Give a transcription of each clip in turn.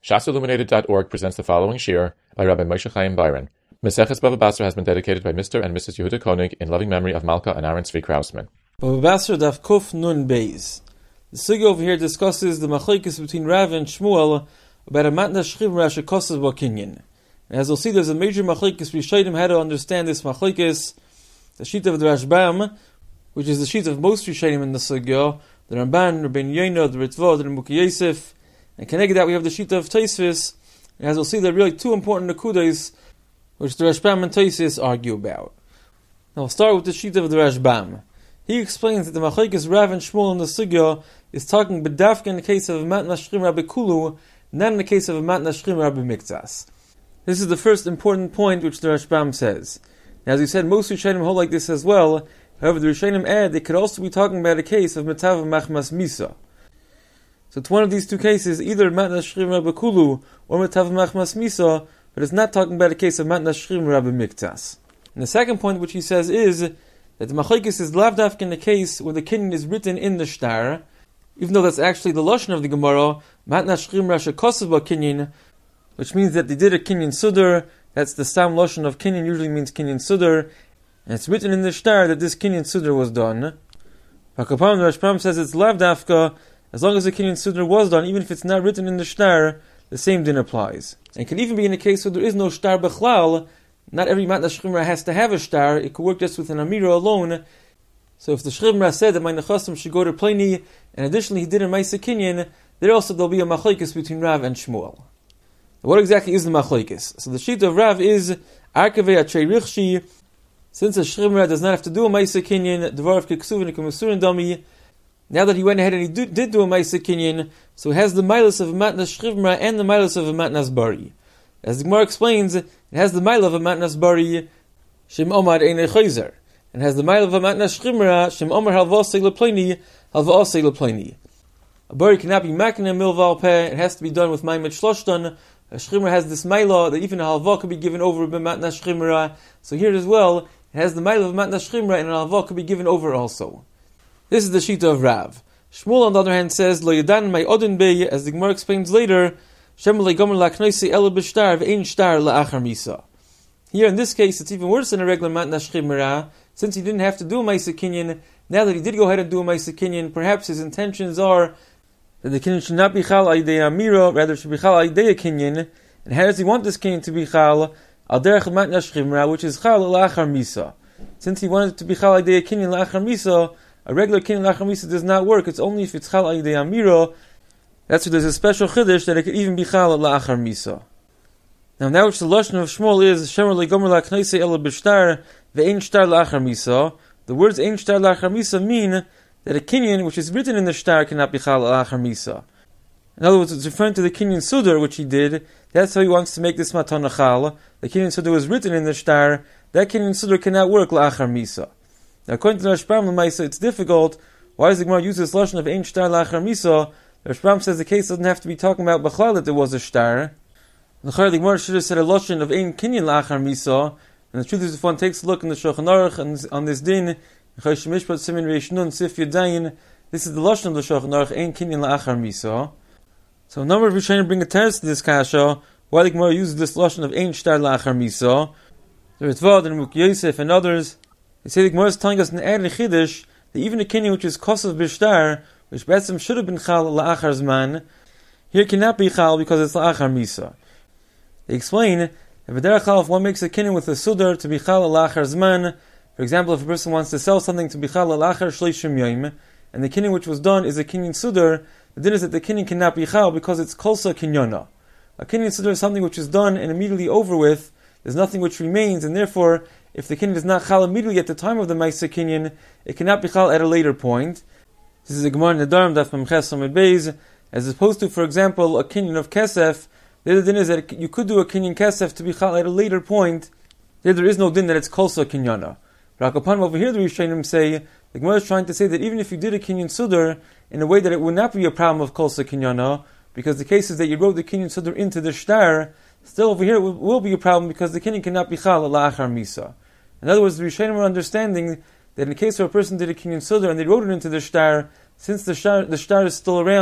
ShasIlluminated.org presents the following shir by Rabbi Moshe Chaim Byron. Maseches Bava Basra has been dedicated by Mr. and Mrs. Yehuda Koenig in loving memory of Malka and Aaron Tzvi Krausman. Bava Basra Daf Kuf Nun Beis. The sugya over here discusses the machlokes between Rav and Shmuel about a matnas shchivra shekosas b'kinyan. And as we'll see, there's a major machlokes. We showed him how to understand this machlokes. The sheet of the Rashbam, which is the sheet of most Rishonim in the sugya, the Ramban, Rabbeinu Yonah, the Ritva, the Rebbe Yosef. And connected that we have the sheet of Tosfos, and as we'll see, there are really two important nekudas which the Rashbam and Tosfos argue about. Now we'll start with the sheet of the Rashbam. He explains that the machlokes Rav and Shmuel in the sugya is talking bedafka in the case of a matnas shchivra bekulu, not in the case of a matnas shchivra b'miktzas. This is the first important point which the Rashbam says. Now, as we said, most Rishonim hold like this as well. However, the Rishonim add they could also be talking about a case of metav machmas misa. So it's one of these two cases, either matnas shchivra bekulu or metav machmas misa, but it's not talking about a case of matnas shchivra b'miktzas. And the second point which he says is that the machlokes is lavdafka in the case where the kinyan is written in the shtar, even though that's actually the lashon of the Gemara, matnas shchivra shekosas b'kinyan, which means that they did a kinyan sudar. That's the stam lashon of kinyan, usually means kinyan sudar, and it's written in the shtar that this kinyan sudar was done. Hakapam, the Rashbam says it's lavdafka. As long as the kinyan sudar was done, even if it's not written in the shtar, the same din applies. And it can even be in a case where there is no shtar bechlal. Not every matnas shchivra has to have a shtar. It could work just with an amira alone. So if the shchivra said that my nechasim should go to Pliny, and additionally he did a ma'aseh kinyan, there also there'll be a machlokes between Rav and Shmuel. What exactly is the machlokes? So the sheet of Rav is arkavei atrei richshi. Since a shchivra does not have to do a ma'aseh kinyan, dvarav keksuvin kemusurin dami. Now that he went ahead and he did do a ma'aseh kinyan, so it has the milas of a matnas shchivra and the milas of a matnas bari. As the Gemara explains, it has the mila of a matnas bari, shem omar einei chayzer, and has the mila of a matnas shchivra, shem omar halvasei lepleni, halvasei lepleni. A bari cannot be makna milval peh; it has to be done with ma'imid shloshton. A shchivra has this mila that even a halva could be given over by matnas shchivra. So here as well, it has the mila of matnas shchivra, and a halva could be given over also. This is the shita of Rav. Shmuel, on the other hand, says, Lo yadan my odin bey, as the Gemara explains later, Shem le gomer la knoisi ela b'shtar ve'ein shtar la'achar misa. Here, in this case, it's even worse than a regular matnas shchivra, since he didn't have to do a ma'aseh kinyan. Now that he did go ahead and do a ma'aseh kinyan, perhaps his intentions are that the kinyan should not be chal aydei amira, rather should be chal aydei a kinyan. And how does he want this kinyan to be chal? Al derech matnas shchivra, which is chal la'achar misa. Since he wanted it to be chal aydei a kinyan la'achar misa, a regular kinyan la'achar misa does not work. It's only if it's chal aydei amira. That's why there's a special chiddush that it could even be chal la'achar misa. Now which the lashon of Shmuel is shemer legomer la'kneisei ela b'shtar ve'ein shtar la'achar misa. The words ein shtar la'achar misa mean that a kinyan which is written in the shtar cannot be chal la'achar misa. In other words, it's referring to the kinyan sudar which he did. That's how he wants to make this matana chal. The kinyan sudar was written in the shtar. That kinyan sudar cannot work la'achar misa. Now, according to the Rashbam L'maisa, it's difficult. Why does the Gemara use this lashon of ein shtar la'achar misa? The Rashbam says the case doesn't have to be talking about b'chlal that there was a shtar. The Gemara should have said a lashon of ein kinyan la'achar misa. And the truth is, if one takes a look in the Shulchan Aruch and on this din, this is the lashon of the Shulchan Aruch, ein kinyan la'achar misa. So a number of Rishonim bring a teretz to this kasha. Why the Gemara uses this lashon of ein shtar la'achar misa? The Ritva, the Rebbe Yosef, and others. They say the Gemara is telling us in Aaron Chiddush that even a kinyan which is kosav b'shtar, which betzim should have been chal la'achar zman, here cannot be chal because it's la'achar misa. They explain that v'derech chal, if one makes a kinyan with a sudar to be chal la'achar zman, for example, if a person wants to sell something to be chal la'achar shleishim yom, and the kinyan which was done is a kinyan sudar, the din is that the kinyan cannot be chal because it's kolsa kinyana. A kinyan sudar is something which is done and immediately over with. There's nothing which remains, and therefore, if the kinyan is not chal immediately at the time of the ma'aseh kinyan, it cannot be chal at a later point. This is a Gemara in the Darm Daf Memches Amud Beis, as opposed to, for example, a kinyan of kesef. The other din is that you could do a kinyan kesef to be chal at a later point. There is no din that it's kolsa kinyana. But over here, the Rishonim say the Gemara is trying to say that even if you did a kinyan sudar in a way that it would not be a problem of kolsa kinyana, because the case is that you wrote the kinyan sudar into the shtar, still over here it will be a problem because the kinyan cannot be chal la'achar misa. In other words, the Rishonim are understanding that in the case where a person did a kinyan sudar and they wrote it into the shtar, since the shtar is still around,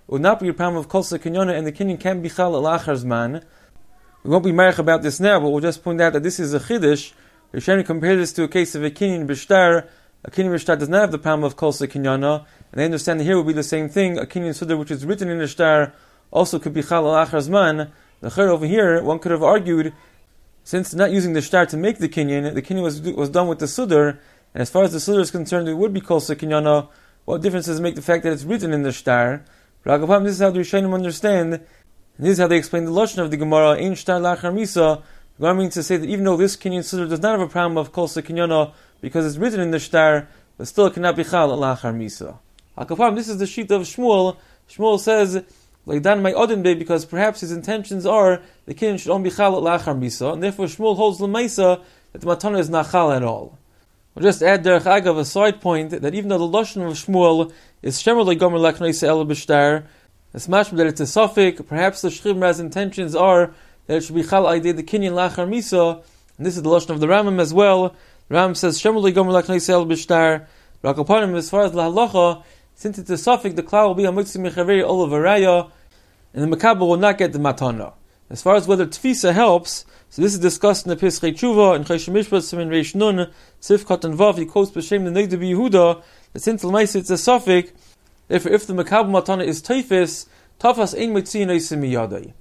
would not be a problem of Kol Sekinyana, and the kinyan can be Chal al Achar Zman. We won't be marich about this now, but we'll just point out that this is a Chiddush. We're trying to compare this to a case of a kinyan b'shtar. A kinyan b'shtar does not have the problem of Kol Sekinyana, and they understand that here will be the same thing. A kinyan sudar which is written in the shtar also could be Chal al Achar Zman. The Chayr over here, one could have argued, since not using the shtar to make the kinyan was done with the sudar, and as far as the sudar is concerned, it would be Kol Sekinyana. What difference does it make the fact that it's written in the shtar? This is how the Rishonim understand, and this is how they explain the Lashon of the Gemara, Ein shtar lachar misa. The Gemara means to say that even though this kinyan sudar does not have a problem of Kol Sekinyana because it's written in the shtar, but still it cannot be Chal lachar misa. This is the sheet of Shmuel. Shmuel says, like Dan my Odin Bey, because perhaps his intentions are the kinyan should only be Chal lachar misa, and therefore Shmuel holds l'maisa that the matana is not Chal at all. We'll just add derech agav a side point that even though the lashon of Shmuel is shemer legomer laknoisa el b'shtar, it's mashma that it's a suffix. Perhaps the Shchivra's intentions are that it should be Chal aydei the kinyan lachar misa, and this is the lashon of the Rambam as well. The Rambam says shemer legomer laknoisa el b'shtar. Rakapanim, as far as la halacha, since it's a suffix, the klal will be a mutzi mechaveri olav araya, and the makabel will not get the matana. As far as whether tfisa helps, so this is discussed in the Pischei Tshuva, in Choshen Mishpat, Siman Reish Nun, Sif Katan Vav, he quotes B'Shem the Neged Yehuda, that since l'maisa it's a suffix, therefore if the makabel matana is teifis, tafas ein mitziyin oisim miyadai.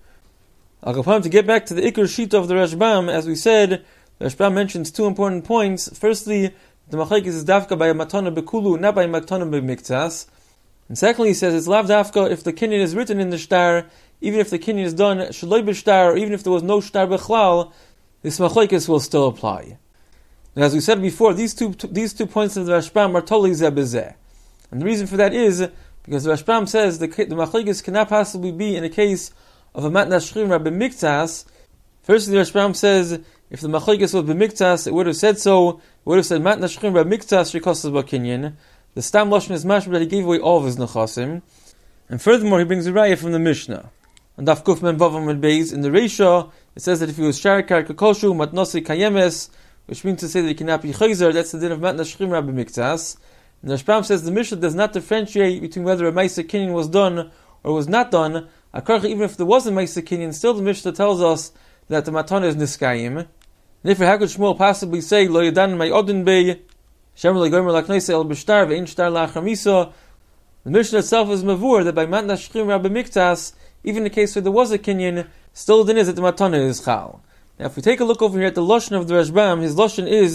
To get back to the Iker Shita of the Rashbam, as we said, the Rashbam mentions two important points. Firstly, the machlekes is dafka by a matana bekulu, not by a matana b'miktas. And secondly, he says it's lav dafka if the kinyan is written in the shtar, even if the kinyan is done shaloi b'shtar, or even if there was no shtar b'chlal, this machlekes will still apply. And as we said before, these two points of the Rashbam are totally zeh b'zeh. And the reason for that is because the Rashbam says the machlekes cannot possibly be in a case of a matnas shchivra b'miktas. Firstly, the Rashbam says if the machlekes was b'miktas, it would have said so. It would have said matnas shchivra b'miktas shekosas b'kinyan. The stam lashon is mashma that he gave away all of his nechasim. And furthermore, he brings a raya from the Mishnah. And Daf Kuf Men Vav Amud Beis, in the Reisha, it says that if he was Sharikar Kakoshu Matnosi Kayemes, which means to say that he cannot be Chayzer, that's the din of Matnas Shchivra b'miktas. And the Rashbam says the Mishnah does not differentiate between whether a Maisa Kinyan was done or was not done. Even if there was a Maisa Kinyan, still the Mishnah tells us that the Matana is Niskayim. And therefore, how could Shmuel possibly say, Lo Yadan May Odin Bey, Shem Legomer Laknoisa El B'shtar Ve'in Shtar Lachar Misa? The Mishnah itself is mavur that by Matnas Shchivra b'miktas, even in the case where there was a kinyan, still the din is that the matana is chal. Now, if we take a look over here at the lashon of the Rashbam, his lashon is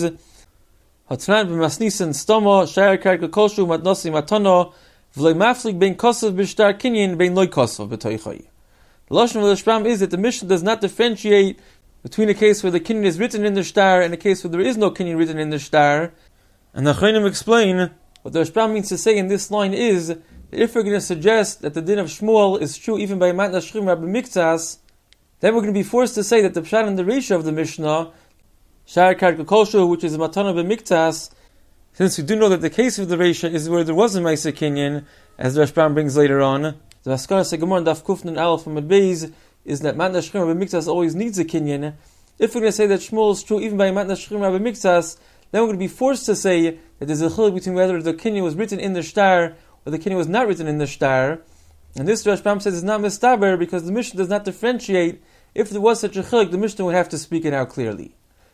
Hatran b'masnisan stoma shayar karka kolshu matnosi matana v'lei maflik bein kosav b'shtar kinyan bein loy kosav b'toichay. The lashon of the Rashbam is that the Mishnah does not differentiate between a case where the kinyan is written in the shtar and a case where there is no kinyan written in the shtar. And the Chaynim explain what the Rashbam means to say in this line is that if we're going to suggest that the din of Shmuel is true even by Matnas Shchivra b'miktas, then we're going to be forced to say that the pshat and the reisha of the Mishnah, Shar Karka Kolshu, which is a matana b'miktas, since we do know that the case of the reisha is where there was a Maisa Kinyan, as the Rashbam brings later on, the Haskara Segamor and Daf Kufnan Aleph from Adbeiz is that Matnas Shchivra b'miktas always needs a Kinyan. If we're going to say that Shmuel is true even by Matnas Shchivra b'miktas, then we're going to be forced to say that there's a chiluk between whether the kinyan was written in the shtar or the kinyan was not written in the shtar. And this Rashbam says is not mistaber because the Mishnah does not differentiate. If there was such a chiluk, the Mishnah would have to speak it out clearly.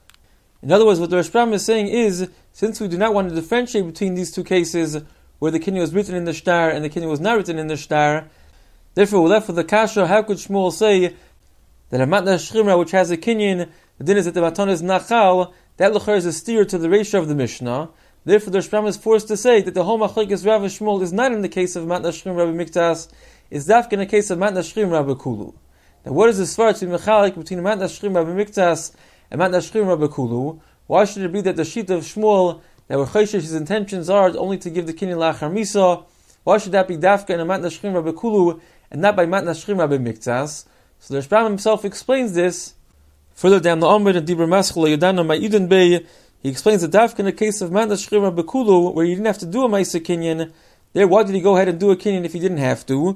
In other words, what the Rashbam is saying is, since we do not want to differentiate between these two cases where the kinyan was written in the shtar and the kinyan was not written in the shtar, therefore we're left with the kasha. How could Shmuel say that a matnas shchivra which has a kinyan, the din is that the matana is nachal? That l'char is a steer to the reisha of the Mishnah. Therefore, the Rashbam is forced to say that the whole machlekes Rav and Shmuel is not in the case of Matnas Shchivra b'miktas, is dafka in the case of Matnas Shchivra b'kulu. Now, what is the svara to be mechalik between Matnas Shchivra b'miktas and Matnas Shchivra b'kulu? Why should it be that the sheet of Shmuel, that where Chayshish intentions are only to give the kinyan lachar misa? Why should that be dafka in a Matnas Shchivra b'kulu and not by Matnas Shchivra b'miktas? So the Rashbam himself explains this. Further down the Amud and Dibur Maschel Yadana Ma'idin Bey, he explains that dafka in the case of Matnas Shchivra b'kulu, where he didn't have to do a Maisa Kinyan, there why did he go ahead and do a Kinyan if he didn't have to?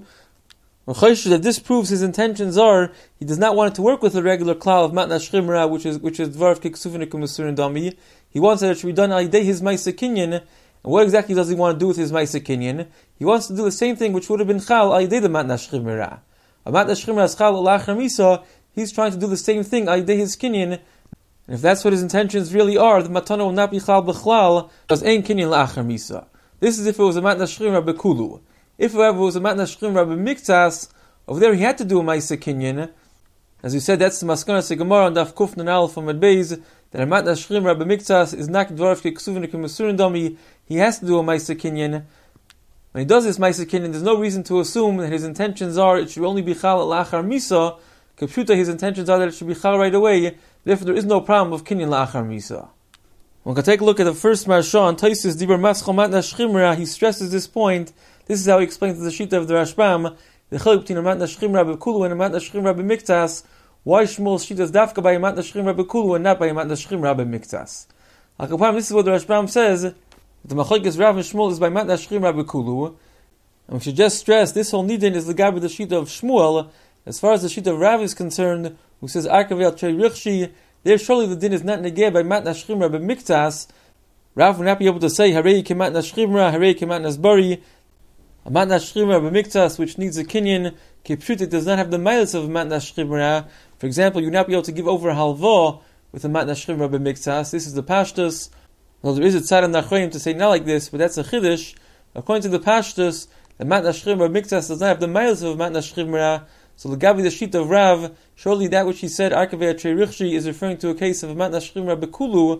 That this proves his intentions are he does not want it to work with the regular klal of Matnas Shchivra, which is Dvar of Kiksufin Kumusur and Dami. He wants that it should be done al yidei his Maisa Kinyan, And what exactly does he want to do with his Maisa Kinyan? He wants to do the same thing which would have been Chal Aydei the Matna Shchimera. A Matna Shchimera is Chal L'achar Misa. He's trying to do the same thing Aydei his Kinyan. And if that's what his intentions really are, the Matana will not be Chal B'chlal, because Ein Kinyan L'achar Misa. This is if it was a Matna Shchimera B'kulu. If, however, it was a Matna Shchimera B'miktas, over there he had to do a Maisa Kinyan. As we said, that's the Maskana Segamara on Daf Kuf Nun Aleph from Adbeiz, that a Matna Shchimera B'miktas is not Dvarav Keksuvin Kemusurindami. He has to do a Maisa Kinyan. When he does this Maisa Kinyan, there's no reason to assume that his intentions are it should only be Chal L'achar Misa. Kepshuta, his intentions are that it should be Chal right away. Therefore, there is no problem of Kinyan L'achar Misa. One can take a look at the first Marsha on Taisus Dibar Maschal Matna Shchimera. He stresses this point. This is how he explains the Shita of the Rashbam. The Chaluk between a Matna Shchimera B'kulu and a Matna Shchimera B'miktas. Why Shmuel's Shita is dafka by a Matna Shchimera B'kulu and not by a Matna Shchimera B'miktas? This is what the Rashbam says. The Machlokes Rav and Shmuel is by Matna Shchimera B'kulu. And we should just stress, this whole nidin is the gab of the Shita of Shmuel. As far as the Shita of Rav is concerned, who says Arkavel Trei Richshi, there surely the din is not neged by Matna Shchimera B'miktas. Rav would not be able to say Harei Kematna Shchimera, Harei Kematna Zbari. A Matna Shchimera B'miktas which needs a kinyan, Kipshut, it does not have the miles of Matna Shchimera. For example, you would not be able to give over halva with a Matna Shchimera B'miktas. This is the Pashtus. Well, there is a tzad of Nachroim to say not like this, but that's a chiddush. According to the Pashtus, the Matna Shchimera B'miktas does not have the miles of Matna Shchimera. So the Gabi the sheet of Rav, surely that which he said Arkavei Trei Richshi is referring to a case of Matna Shchimera B'kulu.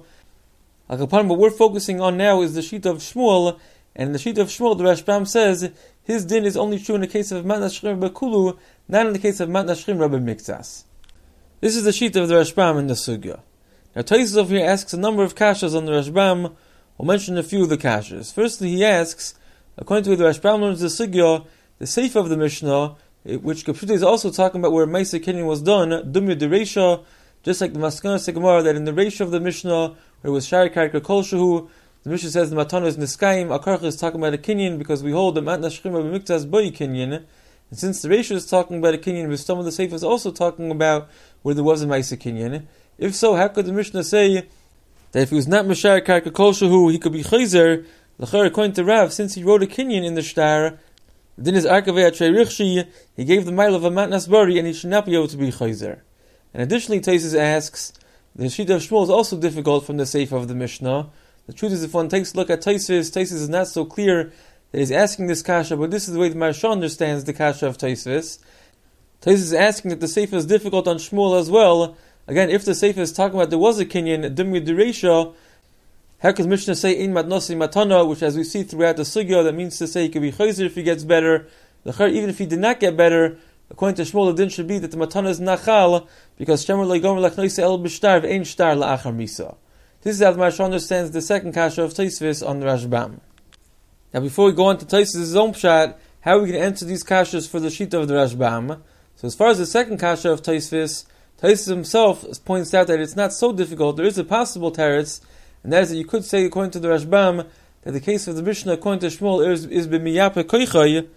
What we're focusing on now is the sheet of Shmuel, and in the sheet of Shmuel the Rashbam says his din is only true in the case of Matna Shchimera B'kulu, not in the case of Matna Shchimera B'miktas. This is the sheet of the Rashbam in the Sugya. Now Taisus over here asks a number of kashas on the Rashbam. We'll mention a few of the kashas. Firstly, he asks, according to the Rashbam learns the Sugya, the Seif of the Mishnah, which Kapshuta is also talking about where Maisa Kinyan was done, Dumya Dereisha, just like the Maskana Segamara, that in the Reisha of the Mishnah, where it was Shari Karka Kol Shehu, the Mishnah says the Matana is Niskayim, Akarcha is talking about a Kinyan, because we hold the Matna Shchimera B'miktas Boi Kinyan. And since the Reisha is talking about a Kinyan, but some of the Seif is also talking about where there was a Maisa Kinyan. If so, how could the Mishnah say that if he was not Mashar Karka Kol Shehu, he could be Chayzer? L'char, according to Rav, since he wrote a Kinyan in the Shtar, then his Arkavei Trei Richshi, he gave the mile of a Matnas Bari, and he should not be able to be Chayzer. And additionally, Taisus asks, the Shita of Shmuel is also difficult from the Seif of the Mishnah. The truth is, if one takes a look at Taisus is not so clear that he's asking this kasha, but this is the way the Marsha understands the kasha of Taisus. Taisus is asking that the Seif is difficult on Shmuel as well. Again, if the Seif is talking about there was a Kinyan, Dumya Dereisha, how could Mishnah say in matnosi matana, which as we see throughout the sugya, that means to say he could be chayzer if he gets better. Even if he did not get better, according to Shmuel, the din should be that the matana is nachal, because Shemar legomer lachnoise el b'shtar v'ein shtar la'achar misa. This is how the Marsha understands the second kasha of Taisvis on the Rashbam. Now, before we go on to Taisvis' own pshat, how are we going to answer these kashas for the shita of the Rashbam? So, as far as the second kasha of Taisvis, Taisus himself points out that it's not so difficult. There is a possible teretz, and that is that you could say, according to the Rashbam, that the case of the Mishnah, according to Shmuel, is b'miyape koichay.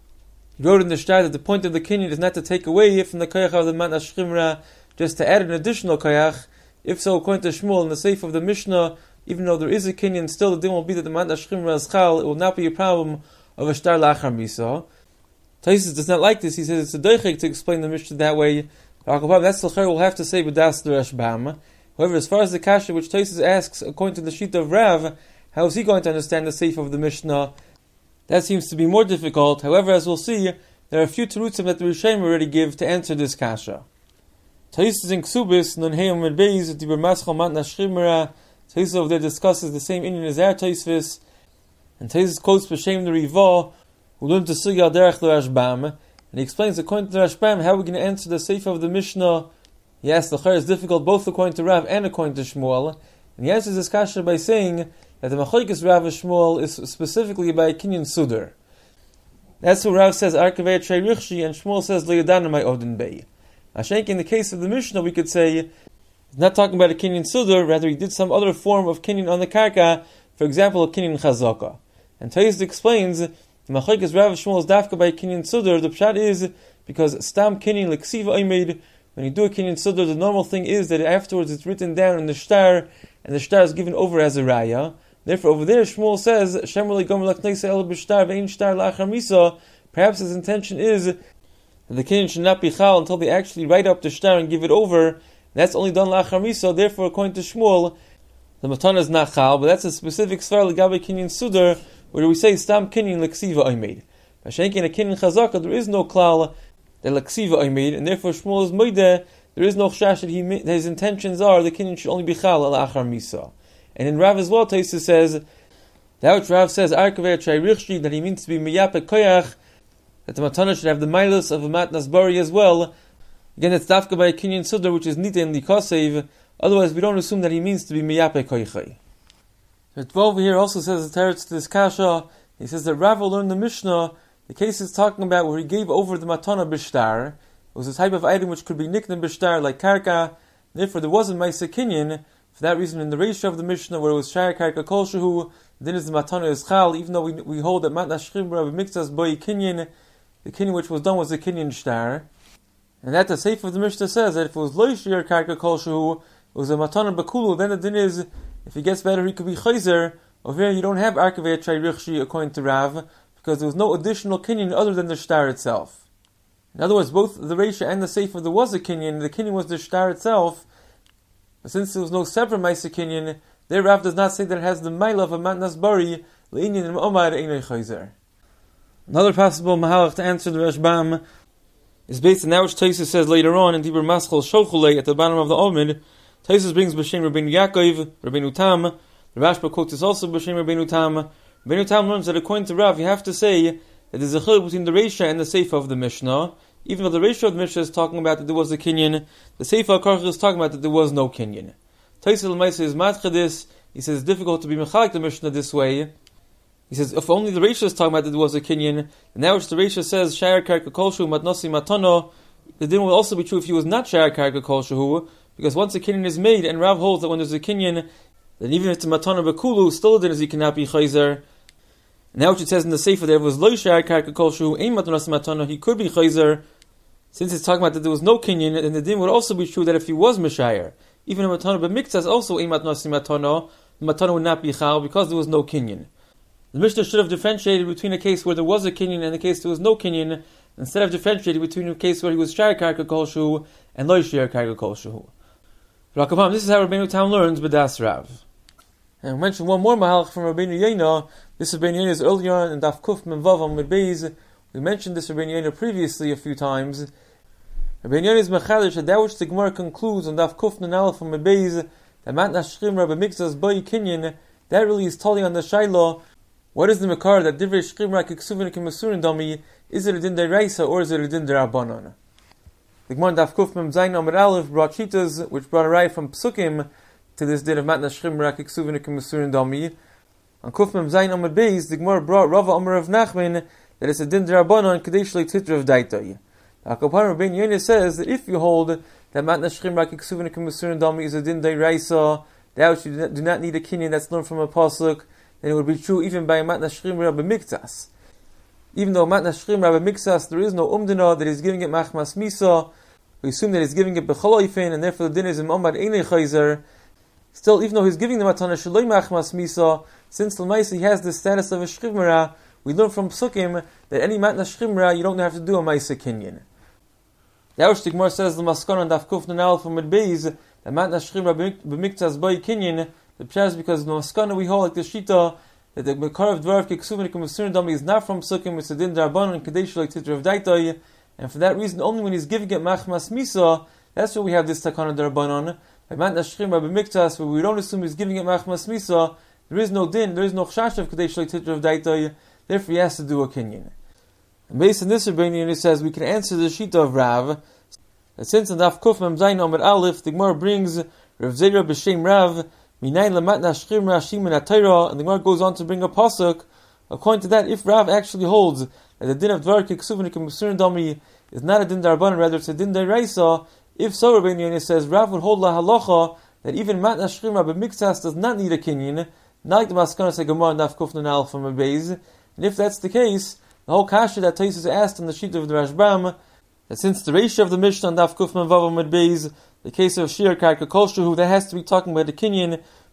He wrote in the Shtar that the point of the Kinyan is not to take away from the koyach of the Matna Shchimera, just to add an additional koyach. If so, according to Shmuel, in the Seif of the Mishnah, even though there is a Kinyan, still the din will be that the Matna Shchimera is chal. It will not be a problem of a shtar lachar misa. Taisus does not like this. He says it's a doichek to explain the Mishnah that way. That's the chayr we'll have to say with das the Rashbam. However, as far as the kasha which Taisus asks, according to the sheet of Rav, how is he going to understand the Seif of the Mishnah? That seems to be more difficult. However, as we'll see, there are a few terutzim that the Rishonim already give to answer this kasha. Taisus in Ksubis, Nun Heim Med Beis, Diber Maschal Matna Shchimera. Taisus over there discusses the same Indian as our Taisvis, and Taisus quotes B'Shem the Riva, who learned to Sugya Derech the Rashbam, and he explains according to the Rashbam how we're going to answer the Seif of the Mishnah. Yes, the Chayr is difficult both according to Rav and according to Shmuel, and he answers this kasha by saying that the Machlokes Rav and Shmuel is specifically by Kinyan Sudar. That's what Rav says Arkavei Trei Richshi, and Shmuel says Lo Yadanu Mai Odin Bei. Ashenk, in the case of the Mishnah, we could say he's not talking about a Kinyan Sudar, rather he did some other form of Kinyan on the Karka, for example, a Kinyan Chazaka. And Taisus explains the Machlokes Rav and Shmuel is dafka by Kinyan Sudar. The pshat is because Stam Kinyan Leksiva Oimid, when you do a Kinyan Sudar, the normal thing is that afterwards it's written down in the shtar, and the shtar is given over as a raya. Therefore, over there, Shmuel says, perhaps his intention is that the kinyan should not be chal until they actually write up the shtar and give it over. That's only done lachar misa. Therefore, according to Shmuel, the matana is not chal, but that's a specific svar legabe kinyan sudar, where we say stam kinyan leksiva oimed. Mashenkin a kinyan chazaka, there is no klal that leksiva oimed, and therefore Shmuel is moideh. There is no chash that his intentions are the kinyan should only be chal lachar misa. And in Rav as well, Taisa says that which Rav says arkavei chayrichshi, that he means to be miyapek koyach, that the matana should have the milas of a matnas bari as well. Again, it's dafka by a kinyan sudar, which is nita in the kosev. Otherwise, we don't assume that he means to be miyape koichai. But over here also says the teretz to this kasha. He says that Rav learned the Mishnah. The case is talking about where he gave over the matana bishtar. It was a type of item which could be nicknamed bishtar, like karka. Therefore, there wasn't ma'aseh kinyan. For that reason, in the ratio of the Mishnah, where it was shayar karka kol shehu, then is the matana is chal. Even though we hold that matnas shchibra b'miktas boy kinyan, the kinyan which was done was a kinyan shtar. And that the seif of the Mishnah says that if it was lo shayar karka kol shehu, it was a matana bakulu, then the din is, if he gets better, he could be chayzer. Over here, you don't have arkavei chayrichshi according to Rav, because there was no additional kinyan other than the shtar itself. In other words, both the reisha and the sefer there was a kinyan, the kinyan was the shtar itself, but since there was no separate ma'aseh kinyan, there Rav does not say that it has the maila of a matnas bari, le'inyan and omar einay chayzer. Another possible mahalach to answer the Rashbam is based on that which Taisus says later on in Dibur Maschal Shochulei at the bottom of the Omid. Taisus brings B'Shem Rabbeinu Yaakov, Rabbeinu Tam. The Rashba quotes this also B'Shem Rabbeinu Tam. Rabbeinu Tam learns that according to Rav, you have to say that there's a chiluk between the Reisha and the Seifa of the Mishnah. Even though the Reisha of the Mishnah is talking about that there was a kinyan, the Seifa Karch is talking about that there was no kinyan. Taisus L'maisa is matchadis. He says it's difficult to be mechalik the Mishnah this way. He says, if only the Reisha is talking about that there was a kinyan, and now which the Reisha says, Shayar Karka Kolshu Matnasi Matano, the din will also be true if he was not Shayar Karka Kolshu, because once a kinyan is made, and Rav holds that when there's a kinyan, then even if it's a Matana Bakulu, still the din is he cannot be Chayzer. Now which it says in the Sefer there was Lo Shayar Karka Kolshu, Ein Matnasi Matano, he could be Chayzer. Since it's talking about that there was no kinyan, then the din would also be true that if he was Meshayar, even a Matana B'miktas also Ein Matnasi Matano, the Matana would not be Chal, because there was no kinyan. The Mishnah should have differentiated between a case where there was a kinyan and a case there was no kinyan, instead of differentiating between a case where he was shayar karka kolshu and lo shayar karka kolshu. This is how Rabbeinu Tam learns B'das Rav. And we mentioned one more mahalach from Rabbeinu Yena. This Rabbeinu Yena is earlier on in Daf Kuf Memvav Amud Beis. We mentioned this Rabbeinu Yena previously a few times. Rabbeinu Yena is mechadish that which the Gemara concludes on Daf Kuf Nenal from Amud Beis, that matnas shchimra b'mikzas boi kinyan, that really is totally on the shayla. What is the makar that divrei shchimra kiksuvin kimasurin dami? Is it a din deraisa or is it a din derabanan? The Gemara Daf Kuf Mem Zayin Amud Aleph brought shitas which brought a raya from Psukim to this din of matnas shchimra kiksuvin kimasurin dami. On Kuf Mem Zayin Amud Beis, the Gemara brought Rava Amar of Nachman that it's a din derabanan kadesh leititra of daitay. The Akapar Rabbeinu Yonah says that if you hold that matnas shchimra kiksuvin kimasurin dami is a din deraisa, that which you do not need a kinyan that's learned from a pasuk, then it would be true even by matnas shchimra b'miktas. Even though matnas shchimra b'miktas, there is no umdina that is giving it machmas misa. We assume that he's giving it b'choloifin, and therefore the din is in omad einei chayzer. Still, even though he's giving the matana shaloi machmas misa, since l'maisa he has the status of a shchimra, we learn from Psukim that any matnas shchimra you don't have to do a maisa kinyan. The Aush Gemara says the maskana daf kuf nanal from Beis that matnas shchimra b'miktas boy kinyan. The pshat is because the maskana we hold like the shita that the makar of dvarav kiksuvin kumasurin dami is not from Psukim, it's a din darbanan and kadesh like titra of daitay, and for that reason only when he's giving it machmas misa, that's where we have this takana darbanan. By matnas shchimra b'miktas, where we don't assume he's giving it machmas misa, there is no din, there is no chashav of kadesh like titra of daitay, therefore he has to do a kinyan. And based on this Rabbeinu it says we can answer the shita of Rav that since in Daf Kuf Mem Zayin Amud Aleph the Gemara brings Rav Zera b'Shem Rav Minayin lamatnas shchimra shimin atayra, and the Gemara goes on to bring a pasuk. According to that, if Rav actually holds that the din of dvar kiksuvin kimasurin dami is not a din darbanan, rather it's a din deraisa, if so, Rabbeinu Yonah says Rav would hold la halacha that even matnas shchimra b'miktas does not need a kinyan, not like the maskana say Gemara Daf Kuf Nanal from a Beis. And if that's the case, the whole kasha that Taisus asked on the sheet of the Rashbam, that since the ratio of the Mishnah on Daf Kuf Memvav Amud Beis, the case of Shir Karka Kolshuhu, that has to be talking about the kinyan,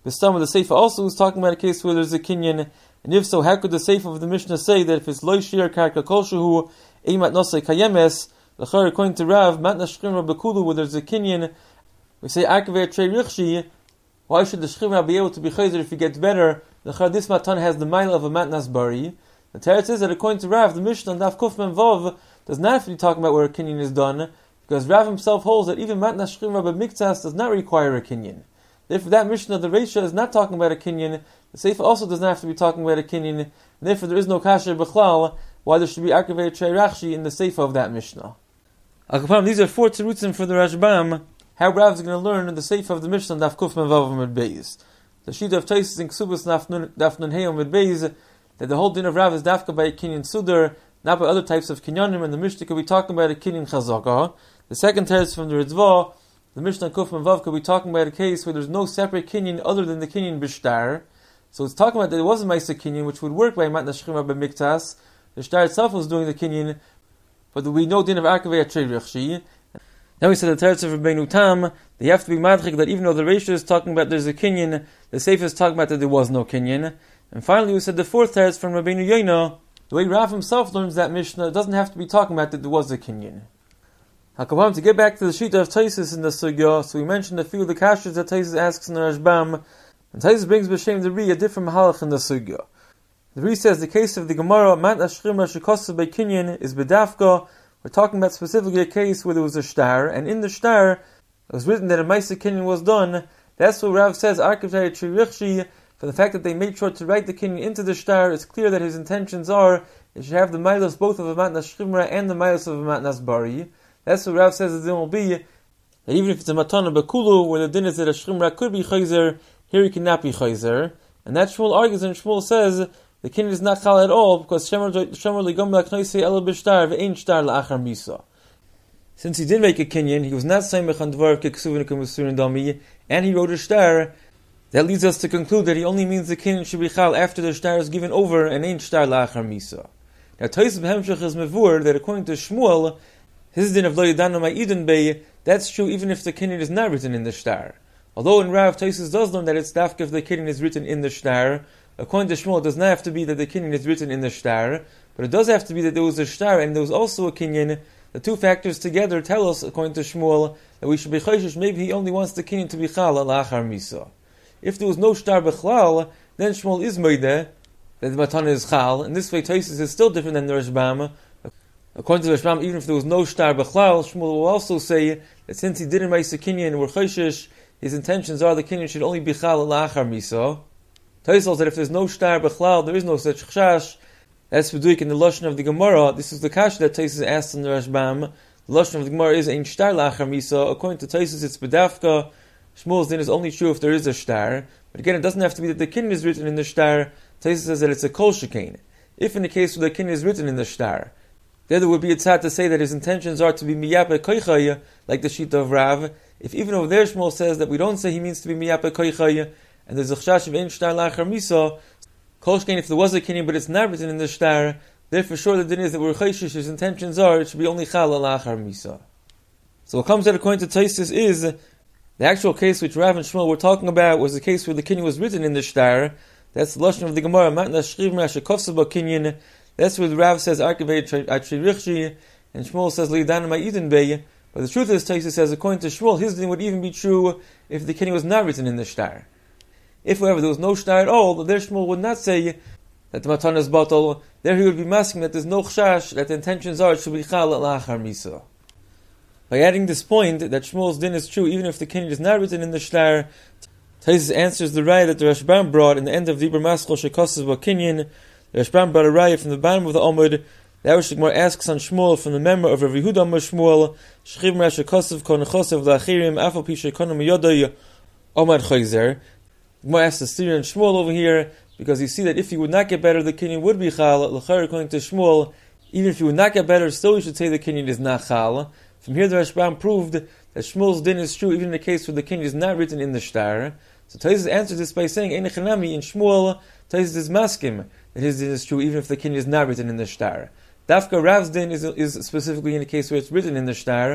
The stem of the Seifa also is talking about a case where there's a kinyan, and if so, how could the Seifa of the Mishnah say that if it's loy shir karka kolshehu eimat nosei kayemes, according to Rav, matna shchimra bekulu, where there's a kinyan, we say akver trei richshi. Why should the shchimra be able to be chayzer if he gets better? This matan has the mile of a matnas bari. The teretz is that according to Rav, the Mishnah on Daf Kuf Mem Vav does not have to be talking about where a kinyan is done, because Rav himself holds that even matnas shchimra b'miktas does not require a kinyan. Therefore, that Mishnah, the Reisha, is not talking about a kinyan. The Seifa also does not have to be talking about a kinyan. And therefore, there is no kasher b'chlal why there should be akavei trei rachshi in the Seifa of that Mishnah. These are 4 terutzim for the Rashbam. How Rav is going to learn in the Seifa of the Mishnah Daf Kuf Mem Vav Amud Beis. The Shita of Taisus in Ksubas Daf Nun Hey Amud Beis that the whole din of Rav is dafka by a kinyan sudar, not by other types of kinyanim, and the Mishnah could be talking about a kinyan chazaka. The second teretz from the Ritzvah, the Mishnah Kuf Mem Vav could be talking about a case where there's no separate kinyan other than the kinyan bishtar. So it's talking about that it was a Maisa kinyan, which would work by Matna Shechima b'miktas. The shtar itself was doing the kinyan, but we know din of akavei trei rechshi. Now we said the teretz of Rabbeinu Tam, they have to be madchik that even though the Reisha is talking about there's a kinyan, the Seifa is talking about that there was no kinyan. And finally we said the 4th teretz from Rabbeinu Yoina, the way Rav himself learns that Mishnah, it doesn't have to be talking about that there was a kinyan. HaKavam, to get back to the Shita of Taisus in the Sugya, so we mentioned a few of the kashas that Taisus asks in the Rashbam, and Taisus brings b'shem the Ri a different mahalach in the Sugya. The Ri says the case of the Gemara, Mat Ashchimra Shekosav by Kinyan, is Bedafka. We're talking about specifically a case where there was a shtar, and in the shtar, it was written that a Maisa Kinyan was done. That's what Rav says, Arkavtari Tririchshi, for the fact that they made sure to write the Kinyan into the shtar, it's clear that his intentions are, it should have the milas both of a Matnas Shchimra and the milas of a Matnas Bari. That's what Rav says the din will be, that even if it's a Matana Bakulu, where the din is that a Shchimra could be Chayzer, here he cannot be Chayzer. And that Shmuel argues, and Shmuel says, the kinyan is not chal at all because Shemer ligom la'knoisei ela b'shtar ve'ein shtar la'achar misa. Since he did make a kinyan, he was not saimech on dvar k'ksuvin k'musurin dami, and he wrote a shtar. That leads us to conclude that he only means the kinyan should be chal after the shtar is given over and ein shtar la'achar misa. Now Taisus b'hemshach is mevur that according to Shmuel, his din of lo yadanu ma'idin bey, that's true even if the kinyan is not written in the shtar. Although in Rav Taisus does learn that it's dafka if the kinyan is written in the shtar. According to Shmuel, it does not have to be that the kinyan is written in the shtar, but it does have to be that there was a shtar and there was also a kinyan. The two factors together tell us, according to Shmuel, that we should be chayshish. Maybe he only wants the kinyan to be chal la'achar misa. If there was no shtar b'chlal, then Shmuel is moideh that the matana is chal. In this way, Taisus is still different than the Rashbam. According to the Rashbam, even if there was no shtar b'chlal, Shmuel will also say that since he didn't make the kinyan and were chayshish, his intentions are the kinyan should only be chal la'achar misa. Taisus holds that if there's no shtar b'chlal, there is no such chashash. That's B'duik in the Lashon of the Gemara. This is the kasha that Taisus asked in the Rashbam. The Lashon of the Gemara is ein shtar la'achar misa. According to Taisus, it's bedafka. Shmuel's din is only true if there is a shtar. But again, it doesn't have to be that the kinyan is written in the shtar. Taisus says that it's a kol shekain. If in the case where the kinyan is written in the shtar, there would be a tzad to say that his intentions are to be miyape koichaya, like the Shita of Rav. If even over there Shmuel says that we don't say he means to be miyape koichaya, and there's a chashash of ein shtar la'achar misa, kol shekain if there was a kinyan but it's not written in the shtar, therefore sure the din is that we're chayshish, his intentions are it should be only chal la'achar misa. So what comes out according to Taisus is the actual case which Rav and Shmuel were talking about was the case where the kinyan was written in the shtar. That's the lashon of the Gemara. Matna shriv me'ashekofsa kinyan. That's where the Rav says arkavei atririchshi, and Shmuel says li'dan ma'idin bey. But the truth is, Taisus says according to Shmuel, his din would even be true if the kinyan was not written in the shtar. If, however, there was no shtar at all, there Shmuel would not say that the matana is batal. There he would be masking that there's no chash, that the intentions are it should be chal la'achar misa. By adding this point that Shmuel's din is true even if the kinyan is not written in the shtar, Taisus answers the raya that the Rashbam brought in the end of Dibur Maschel Shekosas Kinyan. The Rashbam brought a raya from the bottom of the Amud. The Arush Gemara asks on Shmuel from the member of Rav Yehuda Amar Shmuel, Shchiv Mer Shekosav Kon Chosav La'achirim Afal Pi Shekonim Yoday Omar Chayzer. Gemara asks the Syrian Shmuel over here because you see that if he would not get better, the kinyan would be chal. L'chayr according to Shmuel, even if he would not get better, still you should say the kinyan is not chal. From here, the Rashbam proved that Shmuel's din is true even in the case where the kinyan is not written in the shtar. So Taisus answers this by saying, Ein Echanami, in Shmuel, Taisus is maskim, that his din is true even if the kinyan is not written in the shtar. Dafka Rav's din is specifically in the case where it's written in the shtar.